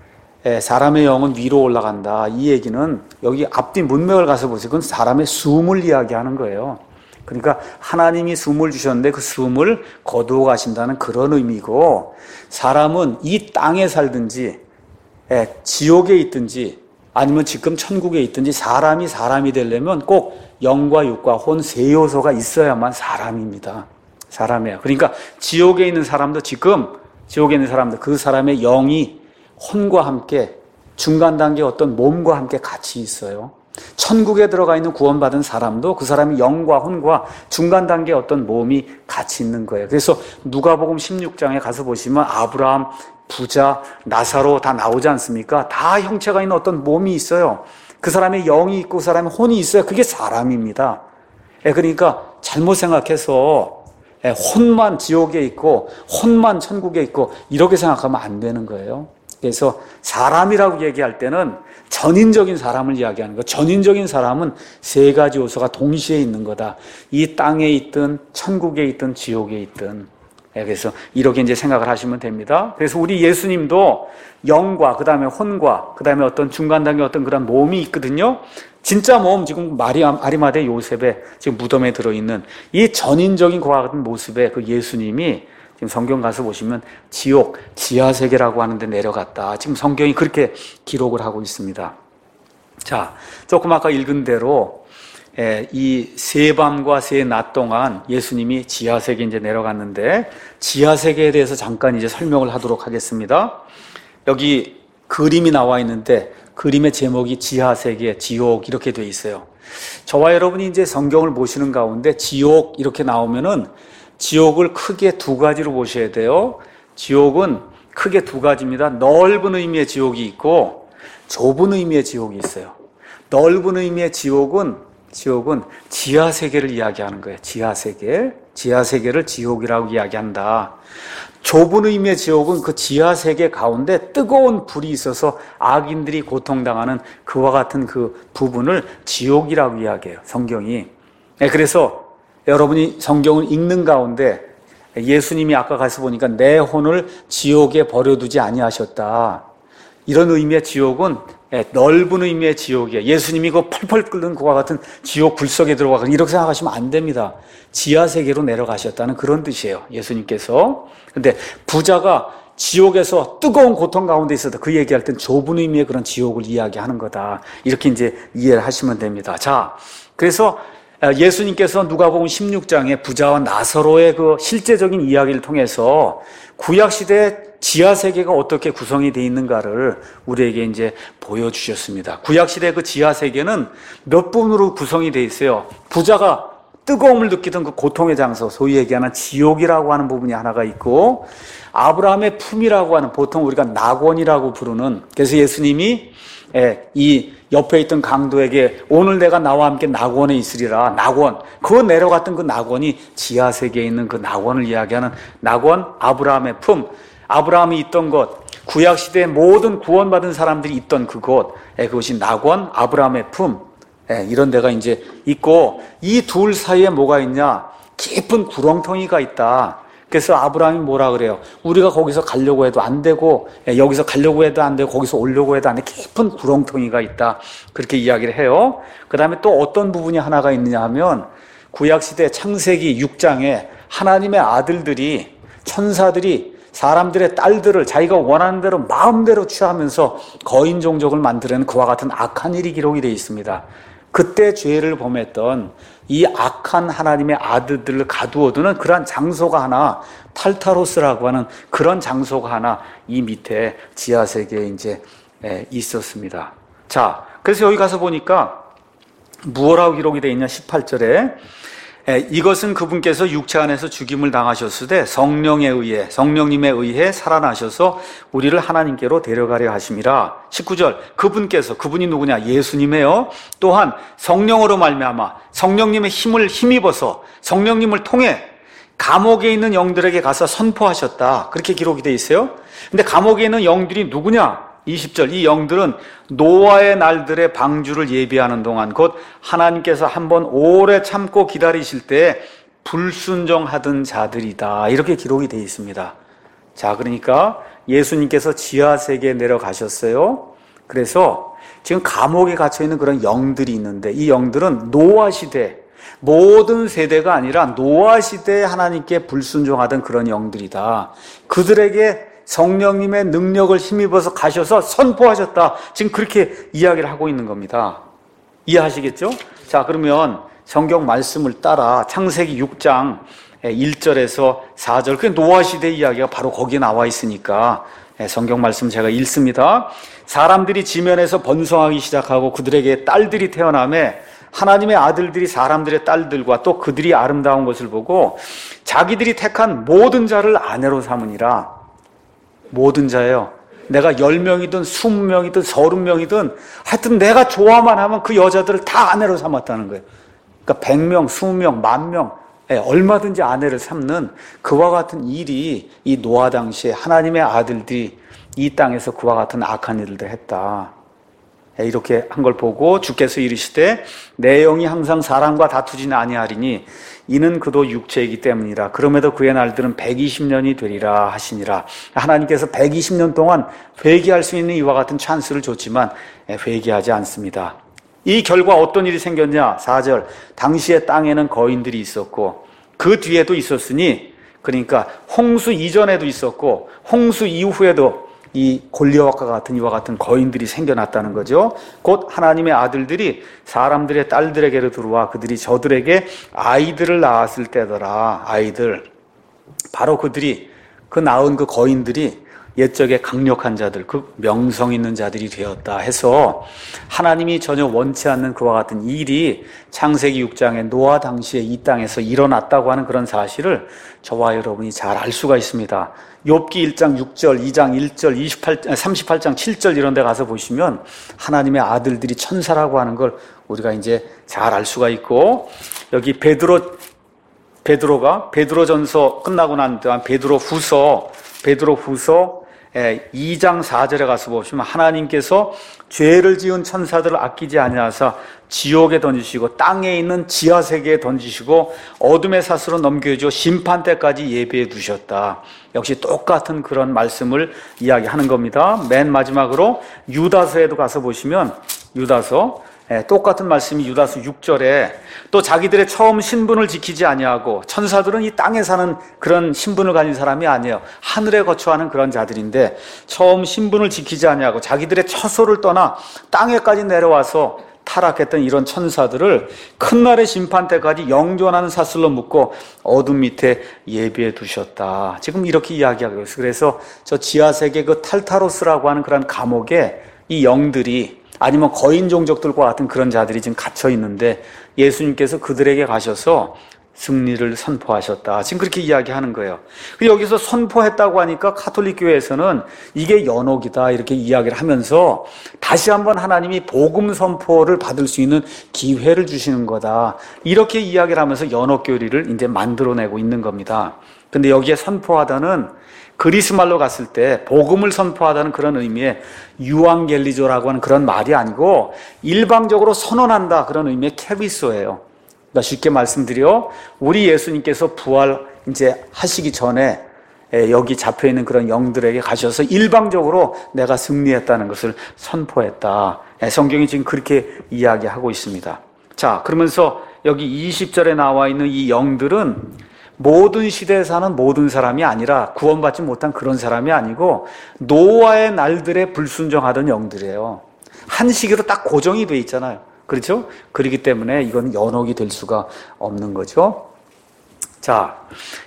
사람의 영은 위로 올라간다. 이 얘기는 여기 앞뒤 문맥을 가서 보세요. 그건 사람의 숨을 이야기하는 거예요. 그러니까 하나님이 숨을 주셨는데 그 숨을 거두어 가신다는 그런 의미고, 사람은 이 땅에 살든지 지옥에 있든지 아니면 지금 천국에 있든지 사람이 되려면 꼭 영과 육과 혼 세 요소가 있어야만 사람입니다. 사람이에요. 그러니까 지옥에 있는 사람도 그 사람의 영이 혼과 함께 중간 단계 어떤 몸과 함께 같이 있어요. 천국에 들어가 있는 구원받은 사람도 그 사람의 영과 혼과 중간 단계 어떤 몸이 같이 있는 거예요. 그래서 누가복음 16장에 가서 보시면 아브라함, 부자, 나사로 다 나오지 않습니까? 다 형체가 있는 어떤 몸이 있어요. 그 사람의 영이 있고 그 사람의 혼이 있어요. 그게 사람입니다. 그러니까 잘못 생각해서 혼만 지옥에 있고 혼만 천국에 있고 이렇게 생각하면 안 되는 거예요. 그래서 사람이라고 얘기할 때는 전인적인 사람을 이야기하는 거예요. 전인적인 사람은 세 가지 요소가 동시에 있는 거다. 이 땅에 있든 천국에 있든 지옥에 있든. 그래서 이렇게 이제 생각을 하시면 됩니다. 그래서 우리 예수님도 영과 그다음에 혼과 그다음에 어떤 중간 단계 어떤 그런 몸이 있거든요. 진짜 몸, 지금 아리마대 요셉의 지금 무덤에 들어있는 이 전인적인 그와 같은 모습의 그 예수님이 지금 성경 가서 보시면 지옥, 지하세계라고 하는데 내려갔다. 지금 성경이 그렇게 기록을 하고 있습니다. 자, 조금 아까 읽은 대로 이 세 밤과 세 낮 동안 예수님이 지하세계에 이제 내려갔는데, 지하세계에 대해서 잠깐 이제 설명을 하도록 하겠습니다. 여기 그림이 나와 있는데 그림의 제목이 지하세계, 지옥 이렇게 돼 있어요. 저와 여러분이 이제 성경을 보시는 가운데 지옥 이렇게 나오면은 지옥을 크게 두 가지로 보셔야 돼요. 지옥은 크게 두 가지입니다. 넓은 의미의 지옥이 있고 좁은 의미의 지옥이 있어요. 넓은 의미의 지옥은 지하세계를 이야기하는 거예요. 지하세계를 지옥이라고 이야기한다. 좁은 의미의 지옥은 그 지하세계 가운데 뜨거운 불이 있어서 악인들이 고통당하는 그와 같은 그 부분을 지옥이라고 이야기해요, 성경이. 그래서 여러분이 성경을 읽는 가운데 예수님이 아까 가서 보니까 내 혼을 지옥에 버려두지 아니하셨다. 이런 의미의 지옥은 넓은 의미의 지옥이에요. 예수님이 그 펄펄 끓는 그와 같은 지옥 불속에 들어가거나 이렇게 생각하시면 안 됩니다. 지하세계로 내려가셨다는 그런 뜻이에요, 예수님께서. 근데 부자가 지옥에서 뜨거운 고통 가운데 있었다. 그 얘기할 땐 좁은 의미의 그런 지옥을 이야기하는 거다. 이렇게 이제 이해를 하시면 됩니다. 자, 그래서 예수님께서 누가복음 16장에 부자와 나사로의 그 실제적인 이야기를 통해서 구약시대 지하세계가 어떻게 구성이 되어 있는가를 우리에게 이제 보여주셨습니다. 구약시대 그 지하세계는 몇 부분으로 구성이 되어 있어요. 부자가 뜨거움을 느끼던 그 고통의 장소, 소위 얘기하는 지옥이라고 하는 부분이 하나가 있고, 아브라함의 품이라고 하는, 보통 우리가 낙원이라고 부르는, 그래서 예수님이 이 옆에 있던 강도에게 오늘 내가 나와 함께 낙원에 있으리라. 낙원. 그 내려갔던 그 낙원이 지하세계에 있는 그 낙원을 이야기하는 낙원, 아브라함의 품. 아브라함이 있던 곳, 구약시대의 모든 구원받은 사람들이 있던 그곳, 그것이 낙원, 아브라함의 품. 이런 데가 이제 있고, 이 둘 사이에 뭐가 있냐? 깊은 구렁텅이가 있다. 그래서 아브라함이 뭐라 그래요? 우리가 거기서 가려고 해도 안 되고, 여기서 가려고 해도 안 되고, 거기서 오려고 해도 안 돼. 깊은 구렁텅이가 있다. 그렇게 이야기를 해요. 그 다음에 또 어떤 부분이 하나가 있느냐 하면, 구약시대 창세기 6장에 하나님의 아들들이, 천사들이 사람들의 딸들을 자기가 원하는 대로 마음대로 취하면서 거인 종족을 만들어내는 그와 같은 악한 일이 기록이 되어 있습니다. 그때 죄를 범했던 이 악한 하나님의 아들들을 가두어두는 그런 장소가 하나, 탈타로스라고 하는 그런 장소가 하나 이 밑에 지하세계에 이제 있었습니다. 자, 그래서 여기 가서 보니까 무엇라고 기록이 되어 있냐? 18절에 이것은 그분께서 육체 안에서 죽임을 당하셨으되 성령님에 의해 살아나셔서 우리를 하나님께로 데려가려 하심이라. 19절 그분이 누구냐? 예수님이에요. 또한 성령으로 말미암아 성령님의 힘을 힘입어서 성령님을 통해 감옥에 있는 영들에게 가서 선포하셨다. 그렇게 기록이 되어 있어요. 근데 감옥에 있는 영들이 누구냐? 20절 이 영들은 노아의 날들의 방주를 예비하는 동안 곧 하나님께서 한번 오래 참고 기다리실 때 불순종하던 자들이다. 이렇게 기록이 되어 있습니다. 자, 그러니까 예수님께서 지하세계에 내려가셨어요. 그래서 지금 감옥에 갇혀있는 그런 영들이 있는데 이 영들은 노아 시대, 모든 세대가 아니라 노아 시대에 하나님께 불순종하던 그런 영들이다. 그들에게 성령님의 능력을 힘입어서 가셔서 선포하셨다. 지금 그렇게 이야기를 하고 있는 겁니다. 이해하시겠죠? 자, 그러면 성경 말씀을 따라 창세기 6장 1절에서 4절, 그 노아 시대 이야기가 바로 거기에 나와 있으니까 성경 말씀 제가 읽습니다. 사람들이 지면에서 번성하기 시작하고 그들에게 딸들이 태어나매 하나님의 아들들이 사람들의 딸들과 또 그들이 아름다운 것을 보고 자기들이 택한 모든 자를 아내로 삼으니라. 모든 자예요. 내가 10명이든 20명이든 30명이든 하여튼 내가 좋아만 하면 그 여자들을 다 아내로 삼았다는 거예요. 그러니까 100명, 20명, 10,000명 얼마든지 아내를 삼는 그와 같은 일이 이 노아 당시에 하나님의 아들들이 이 땅에서 그와 같은 악한 일들을 했다. 이렇게 한 걸 보고 주께서 이르시되 내 영이 항상 사람과 다투지는 아니하리니 이는 그도 육체이기 때문이라. 그럼에도 그의 날들은 120년이 되리라 하시니라. 하나님께서 120년 동안 회개할 수 있는 이와 같은 찬스를 줬지만 회개하지 않습니다. 이 결과 어떤 일이 생겼냐? 4절, 당시에 땅에는 거인들이 있었고 그 뒤에도 있었으니, 그러니까 홍수 이전에도 있었고 홍수 이후에도 이 골리앗과 같은 이와 같은 거인들이 생겨났다는 거죠. 곧 하나님의 아들들이 사람들의 딸들에게로 들어와 그들이 저들에게 아이들을 낳았을 때더라. 아이들, 바로 그들이, 그 낳은 그 거인들이 옛적에 강력한 자들, 그 명성 있는 자들이 되었다 해서 하나님이 전혀 원치 않는 그와 같은 일이 창세기 6장에 노아 당시에 이 땅에서 일어났다고 하는 그런 사실을 저와 여러분이 잘 알 수가 있습니다. 욥기 1장 6절, 2장 1절, 38장 7절 이런 데 가서 보시면 하나님의 아들들이 천사라고 하는 걸 우리가 이제 잘 알 수가 있고, 여기 베드로가 베드로전서 끝나고 난 다음 베드로 후서 2장 4절에 가서 보시면 하나님께서 죄를 지은 천사들을 아끼지 아니하사 지옥에 던지시고 땅에 있는 지하세계에 던지시고 어둠의 사슬로 넘겨줘 심판 때까지 예비해 두셨다. 역시 똑같은 그런 말씀을 이야기하는 겁니다. 맨 마지막으로 유다서에도 가서 보시면 똑같은 말씀이 유다서 6절에 또 자기들의 처음 신분을 지키지 아니하고, 천사들은 이 땅에 사는 그런 신분을 가진 사람이 아니에요. 하늘에 거처하는 그런 자들인데 처음 신분을 지키지 아니하고 자기들의 처소를 떠나 땅에까지 내려와서 타락했던 이런 천사들을 큰 날의 심판 때까지 영존하는 사슬로 묶고 어둠 밑에 예비해 두셨다. 지금 이렇게 이야기하고 있어요. 그래서 저 지하세계 그 탈타로스라고 하는 그런 감옥에 이 영들이, 아니면 거인 종족들과 같은 그런 자들이 지금 갇혀 있는데 예수님께서 그들에게 가셔서 승리를 선포하셨다. 지금 그렇게 이야기하는 거예요. 여기서 선포했다고 하니까 가톨릭 교회에서는 이게 연옥이다 이렇게 이야기를 하면서 다시 한번 하나님이 복음 선포를 받을 수 있는 기회를 주시는 거다. 이렇게 이야기를 하면서 연옥교리를 이제 만들어내고 있는 겁니다. 근데 여기에 선포하다는 그리스 말로 갔을 때 복음을 선포하다는 그런 의미의 유앙겔리조라고 하는 그런 말이 아니고 일방적으로 선언한다 그런 의미의 케비소예요. 그러니까 쉽게 말씀드려 우리 예수님께서 부활 이제 하시기 전에 여기 잡혀 있는 그런 영들에게 가셔서 일방적으로 내가 승리했다는 것을 선포했다. 성경이 지금 그렇게 이야기하고 있습니다. 자, 그러면서 여기 20절에 나와 있는 이 영들은 모든 시대에 사는 모든 사람이 아니라 구원받지 못한 그런 사람이 아니고 노아의 날들에 불순종하던 영들이에요. 한 시기로 딱 고정이 돼 있잖아요. 그렇죠? 그렇기 때문에 이건 연옥이 될 수가 없는 거죠. 자,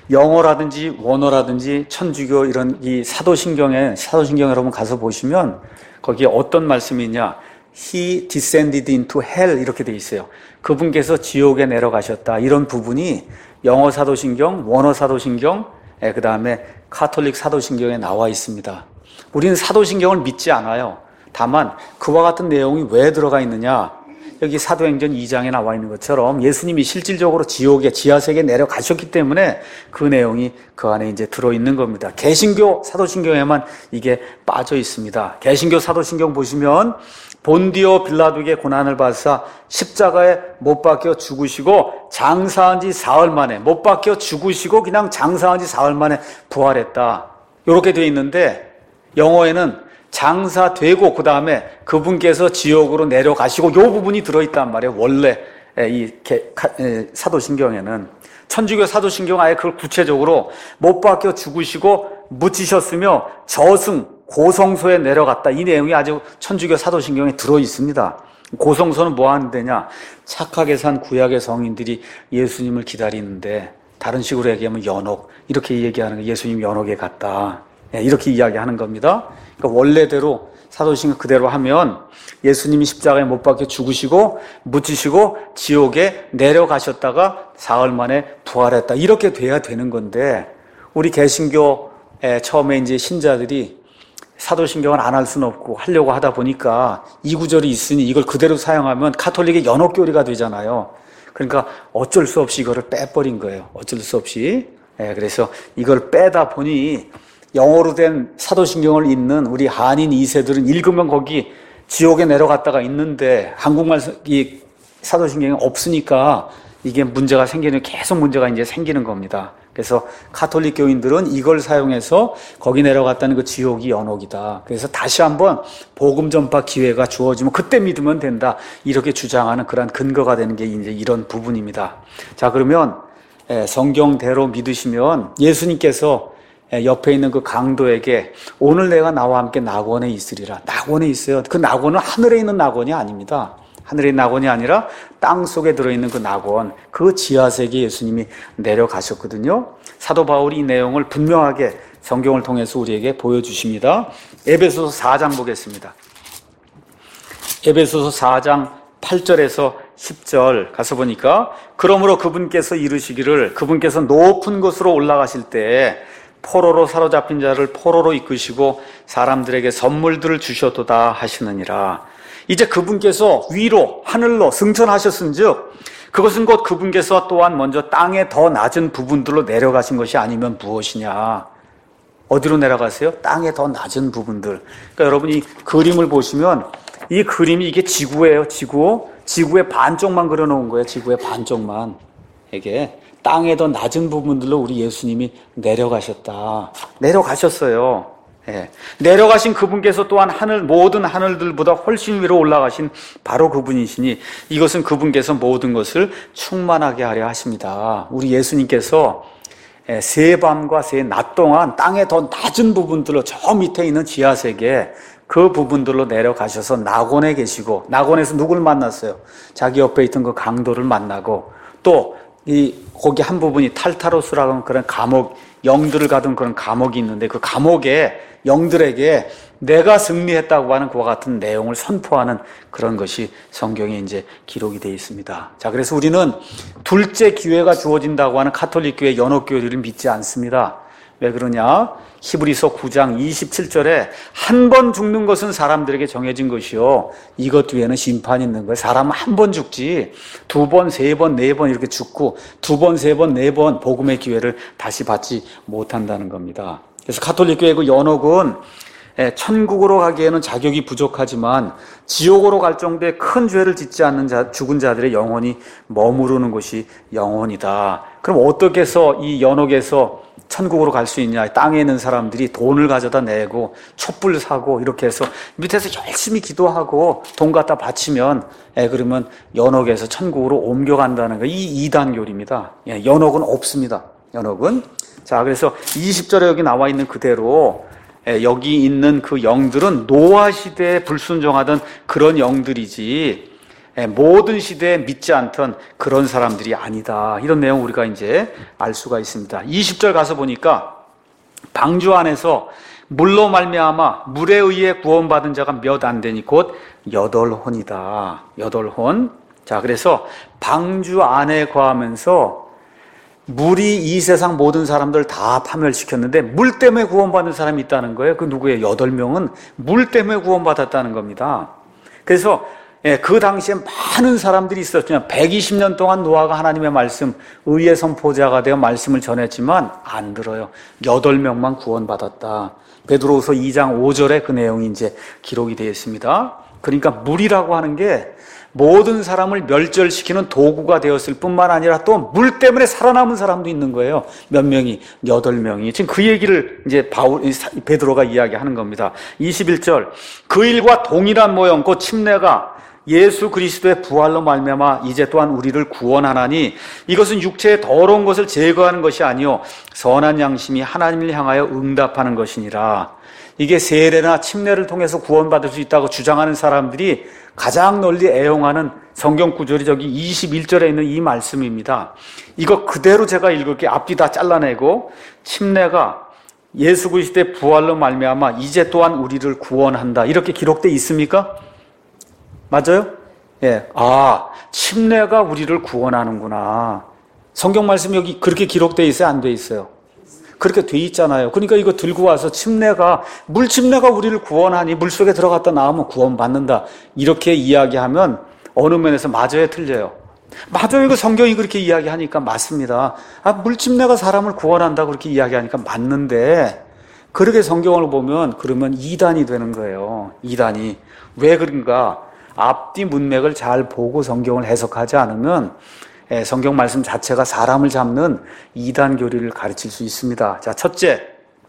영어라든지 원어라든지 천주교 이런 이 사도신경에 여러분 가서 보시면 거기에 어떤 말씀이 있냐? He descended into hell 이렇게 돼 있어요. 그분께서 지옥에 내려가셨다. 이런 부분이 영어 사도신경, 원어 사도신경, 그 다음에 카톨릭 사도신경에 나와 있습니다. 우리는 사도신경을 믿지 않아요. 다만 그와 같은 내용이 왜 들어가 있느냐? 여기 사도행전 2장에 나와 있는 것처럼 예수님이 실질적으로 지옥에 지하세계에 내려가셨기 때문에 그 내용이 그 안에 이제 들어있는 겁니다. 개신교 사도신경에만 이게 빠져 있습니다. 개신교 사도신경 보시면 본디오 빌라도에게 고난을 받으사 십자가에 못 박혀 죽으시고 장사한 지 사흘 만에 못 박혀 죽으시고 그냥 장사한 지 사흘 만에 부활했다. 이렇게 되어 있는데 영어에는 장사되고 그 다음에 그분께서 지옥으로 내려가시고 이 부분이 들어있단 말이에요. 원래 사도신경에는. 천주교 사도신경 아예 그걸 구체적으로 못 박혀 죽으시고 묻히셨으며 저승 고성소에 내려갔다. 이 내용이 아주 천주교 사도신경에 들어 있습니다. 고성소는 뭐 하는 데냐? 착하게 산 구약의 성인들이 예수님을 기다리는데, 다른 식으로 얘기하면 연옥, 이렇게 얘기하는 거, 예수님 연옥에 갔다, 이렇게 이야기하는 겁니다. 그러니까 원래대로 사도신경 그대로 하면 예수님이 십자가에 못 박혀 죽으시고 묻히시고 지옥에 내려가셨다가 사흘 만에 부활했다, 이렇게 돼야 되는 건데, 우리 개신교에 처음에 이제 신자들이 사도신경을 안 할 수는 없고 하려고 하다 보니까 이 구절이 있으니 이걸 그대로 사용하면 가톨릭의 연옥교리가 되잖아요. 그러니까 어쩔 수 없이 이거를 빼버린 거예요. 어쩔 수 없이. 그래서 이걸 빼다 보니 영어로 된 사도신경을 읽는 우리 한인 2세들은 읽으면 거기 지옥에 내려갔다가 있는데 한국말 이 사도신경이 없으니까 이게 문제가 생기는, 계속 문제가 이제 생기는 겁니다. 그래서 가톨릭 교인들은 이걸 사용해서 거기 내려갔다는 그 지옥이 연옥이다. 그래서 다시 한번 복음 전파 기회가 주어지면 그때 믿으면 된다, 이렇게 주장하는 그런 근거가 되는 게 이제 이런 부분입니다. 자, 그러면 성경대로 믿으시면 예수님께서 옆에 있는 그 강도에게 오늘 내가 나와 함께 낙원에 있으리라. 낙원에 있어요. 그 낙원은 하늘에 있는 낙원이 아닙니다. 하늘의 낙원이 아니라 땅 속에 들어있는 그 낙원, 그 지하세계에 예수님이 내려가셨거든요. 사도 바울이 이 내용을 분명하게 성경을 통해서 우리에게 보여주십니다. 에베소서 4장 보겠습니다. 에베소서 4장 8절에서 10절 가서 보니까, 그러므로 그분께서 이르시기를 그분께서 높은 곳으로 올라가실 때 포로로 사로잡힌 자를 포로로 이끄시고 사람들에게 선물들을 주셨도다 하시느니라. 이제 그분께서 위로 하늘로 승천하셨은즉 그것은 곧 그분께서 또한 먼저 땅의 더 낮은 부분들로 내려가신 것이 아니면 무엇이냐. 어디로 내려가세요? 땅의 더 낮은 부분들. 그러니까 여러분 이 그림을 보시면 이 그림이 이게 지구예요. 지구의 반쪽만 그려놓은 거예요. 지구의 반쪽만. 이게 땅의 더 낮은 부분들로 우리 예수님이 내려가셨다. 내려가셨어요. 내려가신 그분께서 또한 모든 하늘들보다 훨씬 위로 올라가신 바로 그분이시니 이것은 그분께서 모든 것을 충만하게 하려 하십니다. 우리 예수님께서 새 밤과 새 낮 동안 땅의 더 낮은 부분들로 저 밑에 있는 지하세계 그 부분들로 내려가셔서 낙원에 계시고, 낙원에서 누굴 만났어요? 자기 옆에 있던 그 강도를 만나고, 또 거기 한 부분이 탈타로스라고 하는 그런 감옥, 영들을 가둔 그런 감옥이 있는데 그 감옥에 영들에게 내가 승리했다고 하는 그와 같은 내용을 선포하는 그런 것이 성경에 이제 기록이 되어 있습니다. 자, 그래서 우리는 둘째 기회가 주어진다고 하는 가톨릭교의 연옥교리를 믿지 않습니다. 왜 그러냐? 히브리서 9장 27절에 한 번 죽는 것은 사람들에게 정해진 것이요 이것 뒤에는 심판이 있는 거예요. 사람은 한 번 죽지 두 번, 세 번, 네 번 이렇게 죽고 두 번, 세 번, 네 번 복음의 기회를 다시 받지 못한다는 겁니다. 그래서 가톨릭교의 그 연옥은 천국으로 가기에는 자격이 부족하지만 지옥으로 갈 정도의 큰 죄를 짓지 않는 죽은 자들의 영혼이 머무르는 곳이 영혼이다. 그럼 어떻게 해서 이 연옥에서 천국으로 갈 수 있냐? 땅에 있는 사람들이 돈을 가져다 내고 촛불 사고 이렇게 해서 밑에서 열심히 기도하고 돈 갖다 바치면 그러면 연옥에서 천국으로 옮겨간다는 거, 이 이단교리입니다. 연옥은 없습니다. 연옥은. 자, 그래서 20절에 여기 나와 있는 그대로 여기 있는 그 영들은 노아 시대에 불순종하던 그런 영들이지 모든 시대에 믿지 않던 그런 사람들이 아니다. 이런 내용 우리가 이제 알 수가 있습니다. 20절 가서 보니까 방주 안에서 물로 말미암아 물에 의해 구원받은 자가 몇 안 되니 곧 8혼이다. 8혼. 자, 그래서 방주 안에 거하면서 물이 이 세상 모든 사람들 다 파멸시켰는데 물 때문에 구원받는 사람이 있다는 거예요. 그 누구예요? 8명은 물 때문에 구원받았다는 겁니다. 그래서 그 당시에 많은 사람들이 있었죠. 120년 동안 노아가 하나님의 말씀, 의의 선포자가 되어 말씀을 전했지만 안 들어요. 8명만 구원받았다. 베드로후서 2장 5절에 그 내용이 이제 기록이 되어 있습니다. 그러니까 물이라고 하는 게 모든 사람을 멸절시키는 도구가 되었을 뿐만 아니라 또 물 때문에 살아남은 사람도 있는 거예요. 몇 명이? 8명이. 지금 그 얘기를 이제 베드로가 이야기하는 겁니다. 21절. 그 일과 동일한 모형, 그 침례가 예수 그리스도의 부활로 말미암아 이제 또한 우리를 구원하나니 이것은 육체의 더러운 것을 제거하는 것이 아니요 선한 양심이 하나님을 향하여 응답하는 것이니라. 이게 세례나 침례를 통해서 구원받을 수 있다고 주장하는 사람들이 가장 널리 애용하는 성경 구절이 저기 21절에 있는 이 말씀입니다. 이거 그대로 제가 읽을게요. 앞뒤 다 잘라내고, 침례가 예수 그리스도의 부활로 말미암아 이제 또한 우리를 구원한다, 이렇게 기록되어 있습니까? 맞아요? 예. 침례가 우리를 구원하는구나. 성경 말씀이 여기 그렇게 기록되어 있어요? 안 돼 있어요? 그렇게 돼 있잖아요. 그러니까 이거 들고 와서 물침례가 우리를 구원하니 물속에 들어갔다 나오면 구원받는다, 이렇게 이야기하면 어느 면에서 맞아요, 틀려요? 맞아요. 이거 성경이 그렇게 이야기하니까 맞습니다. 물침례가 사람을 구원한다 그렇게 이야기하니까 맞는데, 그렇게 성경을 보면 그러면 이단이 되는 거예요. 이단이. 왜 그런가? 앞뒤 문맥을 잘 보고 성경을 해석하지 않으면 성경 말씀 자체가 사람을 잡는 이단 교리를 가르칠 수 있습니다. 자, 첫째,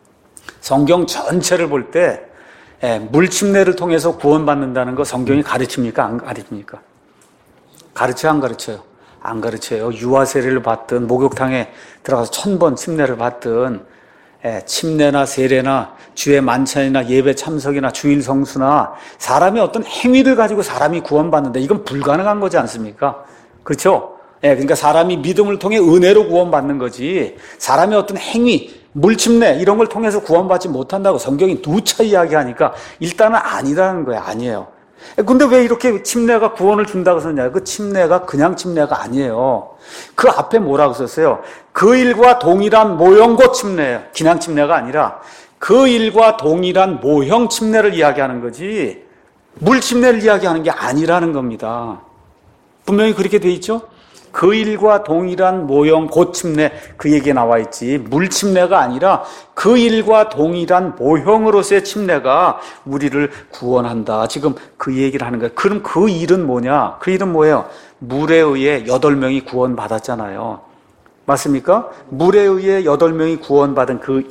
성경 전체를 볼 때 물침례를 통해서 구원받는다는 거 성경이 가르칩니까? 안 가르칩니까? 가르쳐요, 안 가르쳐요? 안 가르쳐요. 유아 세례를 받든 목욕탕에 들어가서 1000번 침례를 받든 침례나 세례나 주의 만찬이나 예배 참석이나 주일 성수나 사람의 어떤 행위를 가지고 사람이 구원받는데, 이건 불가능한 거지 않습니까? 그렇죠? 그러니까 사람이 믿음을 통해 은혜로 구원받는 거지, 사람의 어떤 행위, 물침례 이런 걸 통해서 구원받지 못한다고 성경이 누차 이야기하니까 일단은 아니라는 거예요. 아니에요. 근데 왜 이렇게 침례가 구원을 준다고 썼냐? 그 침례가 그냥 침례가 아니에요. 그 앞에 뭐라고 썼어요? 그 일과 동일한 모형고 침례예요. 그냥 침례가 아니라 그 일과 동일한 모형 침례를 이야기하는 거지, 물 침례를 이야기하는 게 아니라는 겁니다. 분명히 그렇게 돼 있죠? 그 일과 동일한 모형 곧 침례, 그 얘기에 나와 있지, 물 침례가 아니라 그 일과 동일한 모형으로서의 침례가 우리를 구원한다, 지금 그 얘기를 하는 거예요. 그럼 그 일은 뭐냐? 그 일은 뭐예요? 물에 의해 8명이 구원받았잖아요. 맞습니까? 물에 의해 8명이 구원받은 그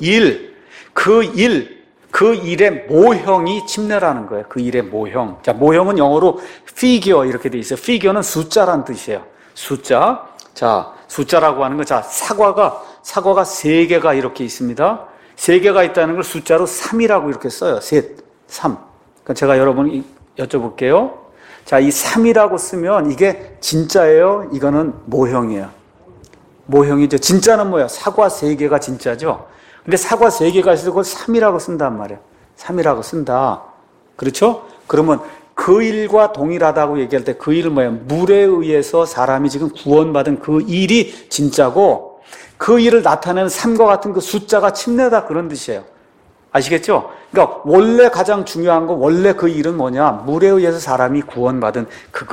일의 모형이 침례라는 거예요. 그 일의 모형. 자, 모형은 영어로 figure 이렇게 돼 있어요. figure는 숫자란 뜻이에요. 숫자. 자, 숫자라고 하는 거. 자, 사과가 3개가 이렇게 있습니다. 3개가 있다는 걸 숫자로 3이라고 이렇게 써요. 3. 그러니까 제가 여러분 여쭤볼게요. 자, 이 3이라고 쓰면 이게 진짜예요? 이거는 모형이에요. 모형이죠. 진짜는 뭐예요? 사과 3개가 진짜죠. 근데 사과 3개가 있어서 그걸 3이라고 쓴단 말이에요. 3이라고 쓴다. 그렇죠? 그러면 그 일과 동일하다고 얘기할 때 그 일은 뭐예요? 물에 의해서 사람이 지금 구원받은 그 일이 진짜고, 그 일을 나타내는 3과 같은 그 숫자가 침례다, 그런 뜻이에요. 아시겠죠? 그러니까 원래 가장 중요한 거, 원래 그 일은 뭐냐? 물에 의해서 사람이 구원받은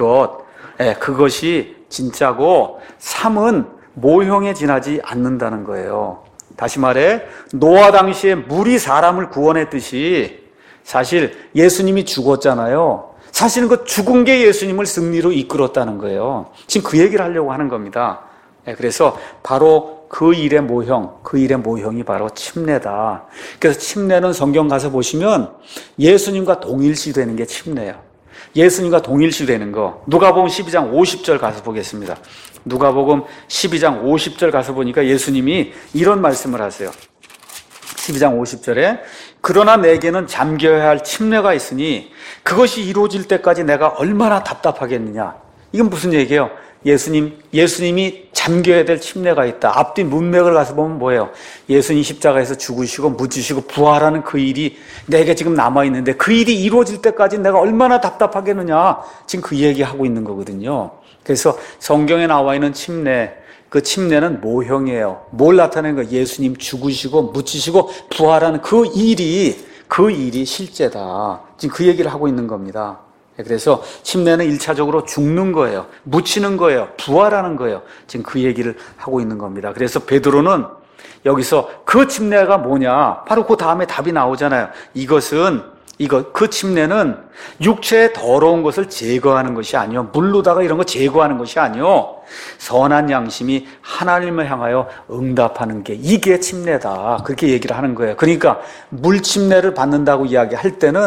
그것이 진짜고, 3은 모형에 지나지 않는다는 거예요. 다시 말해, 노아 당시에 물이 사람을 구원했듯이 사실 예수님이 죽었잖아요. 사실은 그 죽은 게 예수님을 승리로 이끌었다는 거예요. 지금 그 얘기를 하려고 하는 겁니다. 그래서 바로 그 일의 모형이 바로 침례다. 그래서 침례는 성경 가서 보시면 예수님과 동일시되는 게 침례예요. 예수님과 동일시되는 거. 누가복음 12장 50절 가서 보겠습니다. 누가복음 12장 50절 가서 보니까 예수님이 이런 말씀을 하세요. 12장 50절에 그러나 내게는 잠겨야 할 침례가 있으니 그것이 이루어질 때까지 내가 얼마나 답답하겠느냐. 이건 무슨 얘기예요? 예수님이 잠겨야 될 침례가 있다. 앞뒤 문맥을 가서 보면 뭐예요? 예수님 십자가에서 죽으시고 묻히시고 부활하는 그 일이 내게 지금 남아있는데 그 일이 이루어질 때까지 내가 얼마나 답답하겠느냐. 지금 그 얘기하고 있는 거거든요. 그래서 성경에 나와 있는 침례, 그 침례는 모형이에요. 뭘 나타내는 거예요? 예수님 죽으시고 묻히시고 부활하는 그 일이 실제다. 지금 그 얘기를 하고 있는 겁니다. 그래서 침례는 1차적으로 죽는 거예요. 묻히는 거예요. 부활하는 거예요. 지금 그 얘기를 하고 있는 겁니다. 그래서 베드로는 여기서 그 침례가 뭐냐? 바로 그 다음에 답이 나오잖아요. 그 침례는 육체의 더러운 것을 제거하는 것이 아니요, 물로다가 이런 거 제거하는 것이 아니요, 선한 양심이 하나님을 향하여 응답하는 게 이게 침례다. 그렇게 얘기를 하는 거예요. 그러니까 물 침례를 받는다고 이야기할 때는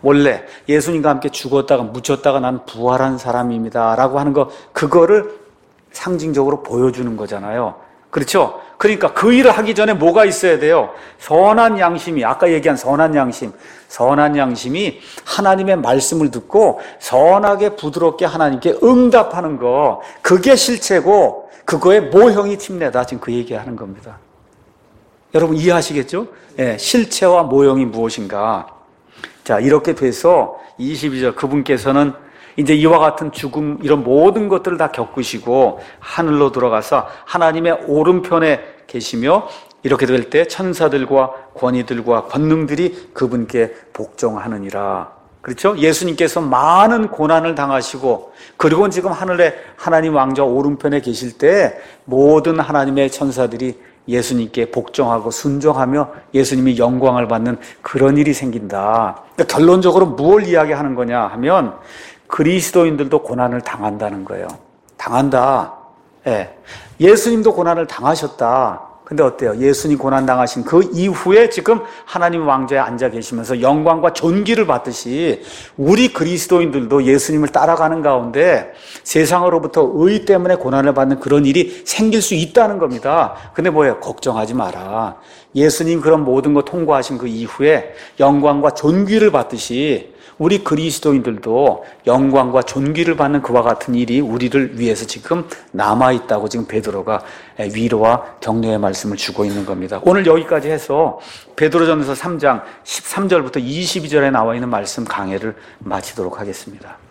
원래 예수님과 함께 죽었다가 묻혔다가 난 부활한 사람입니다 라고 하는 거, 그거를 상징적으로 보여주는 거잖아요. 그렇죠? 그러니까 그 일을 하기 전에 뭐가 있어야 돼요? 선한 양심이, 아까 얘기한 선한 양심이 하나님의 말씀을 듣고 선하게 부드럽게 하나님께 응답하는 거, 그게 실체고 그거의 모형이 침례다. 지금 그 얘기하는 겁니다. 여러분 이해하시겠죠? 네, 실체와 모형이 무엇인가. 자, 이렇게 돼서 22절, 그분께서는 이제 이와 같은 죽음, 이런 모든 것들을 다 겪으시고 하늘로 들어가서 하나님의 오른편에 계시며, 이렇게 될 때 천사들과 권위들과 권능들이 그분께 복종하느니라. 그렇죠? 예수님께서 많은 고난을 당하시고, 그리고 지금 하늘에 하나님 왕좌 오른편에 계실 때 모든 하나님의 천사들이 예수님께 복종하고 순종하며 예수님이 영광을 받는 그런 일이 생긴다. 그러니까 결론적으로 무엇을 이야기하는 거냐 하면, 그리스도인들도 고난을 당한다는 거예요. 당한다. 예. 예수님도 고난을 당하셨다. 근데 어때요? 예수님 고난 당하신 그 이후에 지금 하나님 왕좌에 앉아 계시면서 영광과 존귀를 받듯이 우리 그리스도인들도 예수님을 따라가는 가운데 세상으로부터 의 때문에 고난을 받는 그런 일이 생길 수 있다는 겁니다. 근데 뭐예요? 걱정하지 마라. 예수님 그런 모든 거 통과하신 그 이후에 영광과 존귀를 받듯이 우리 그리스도인들도 영광과 존귀를 받는 그와 같은 일이 우리를 위해서 지금 남아있다고 지금 베드로가 위로와 격려의 말씀을 주고 있는 겁니다. 오늘 여기까지 해서 베드로전서 3장 13절부터 22절에 나와 있는 말씀 강해를 마치도록 하겠습니다.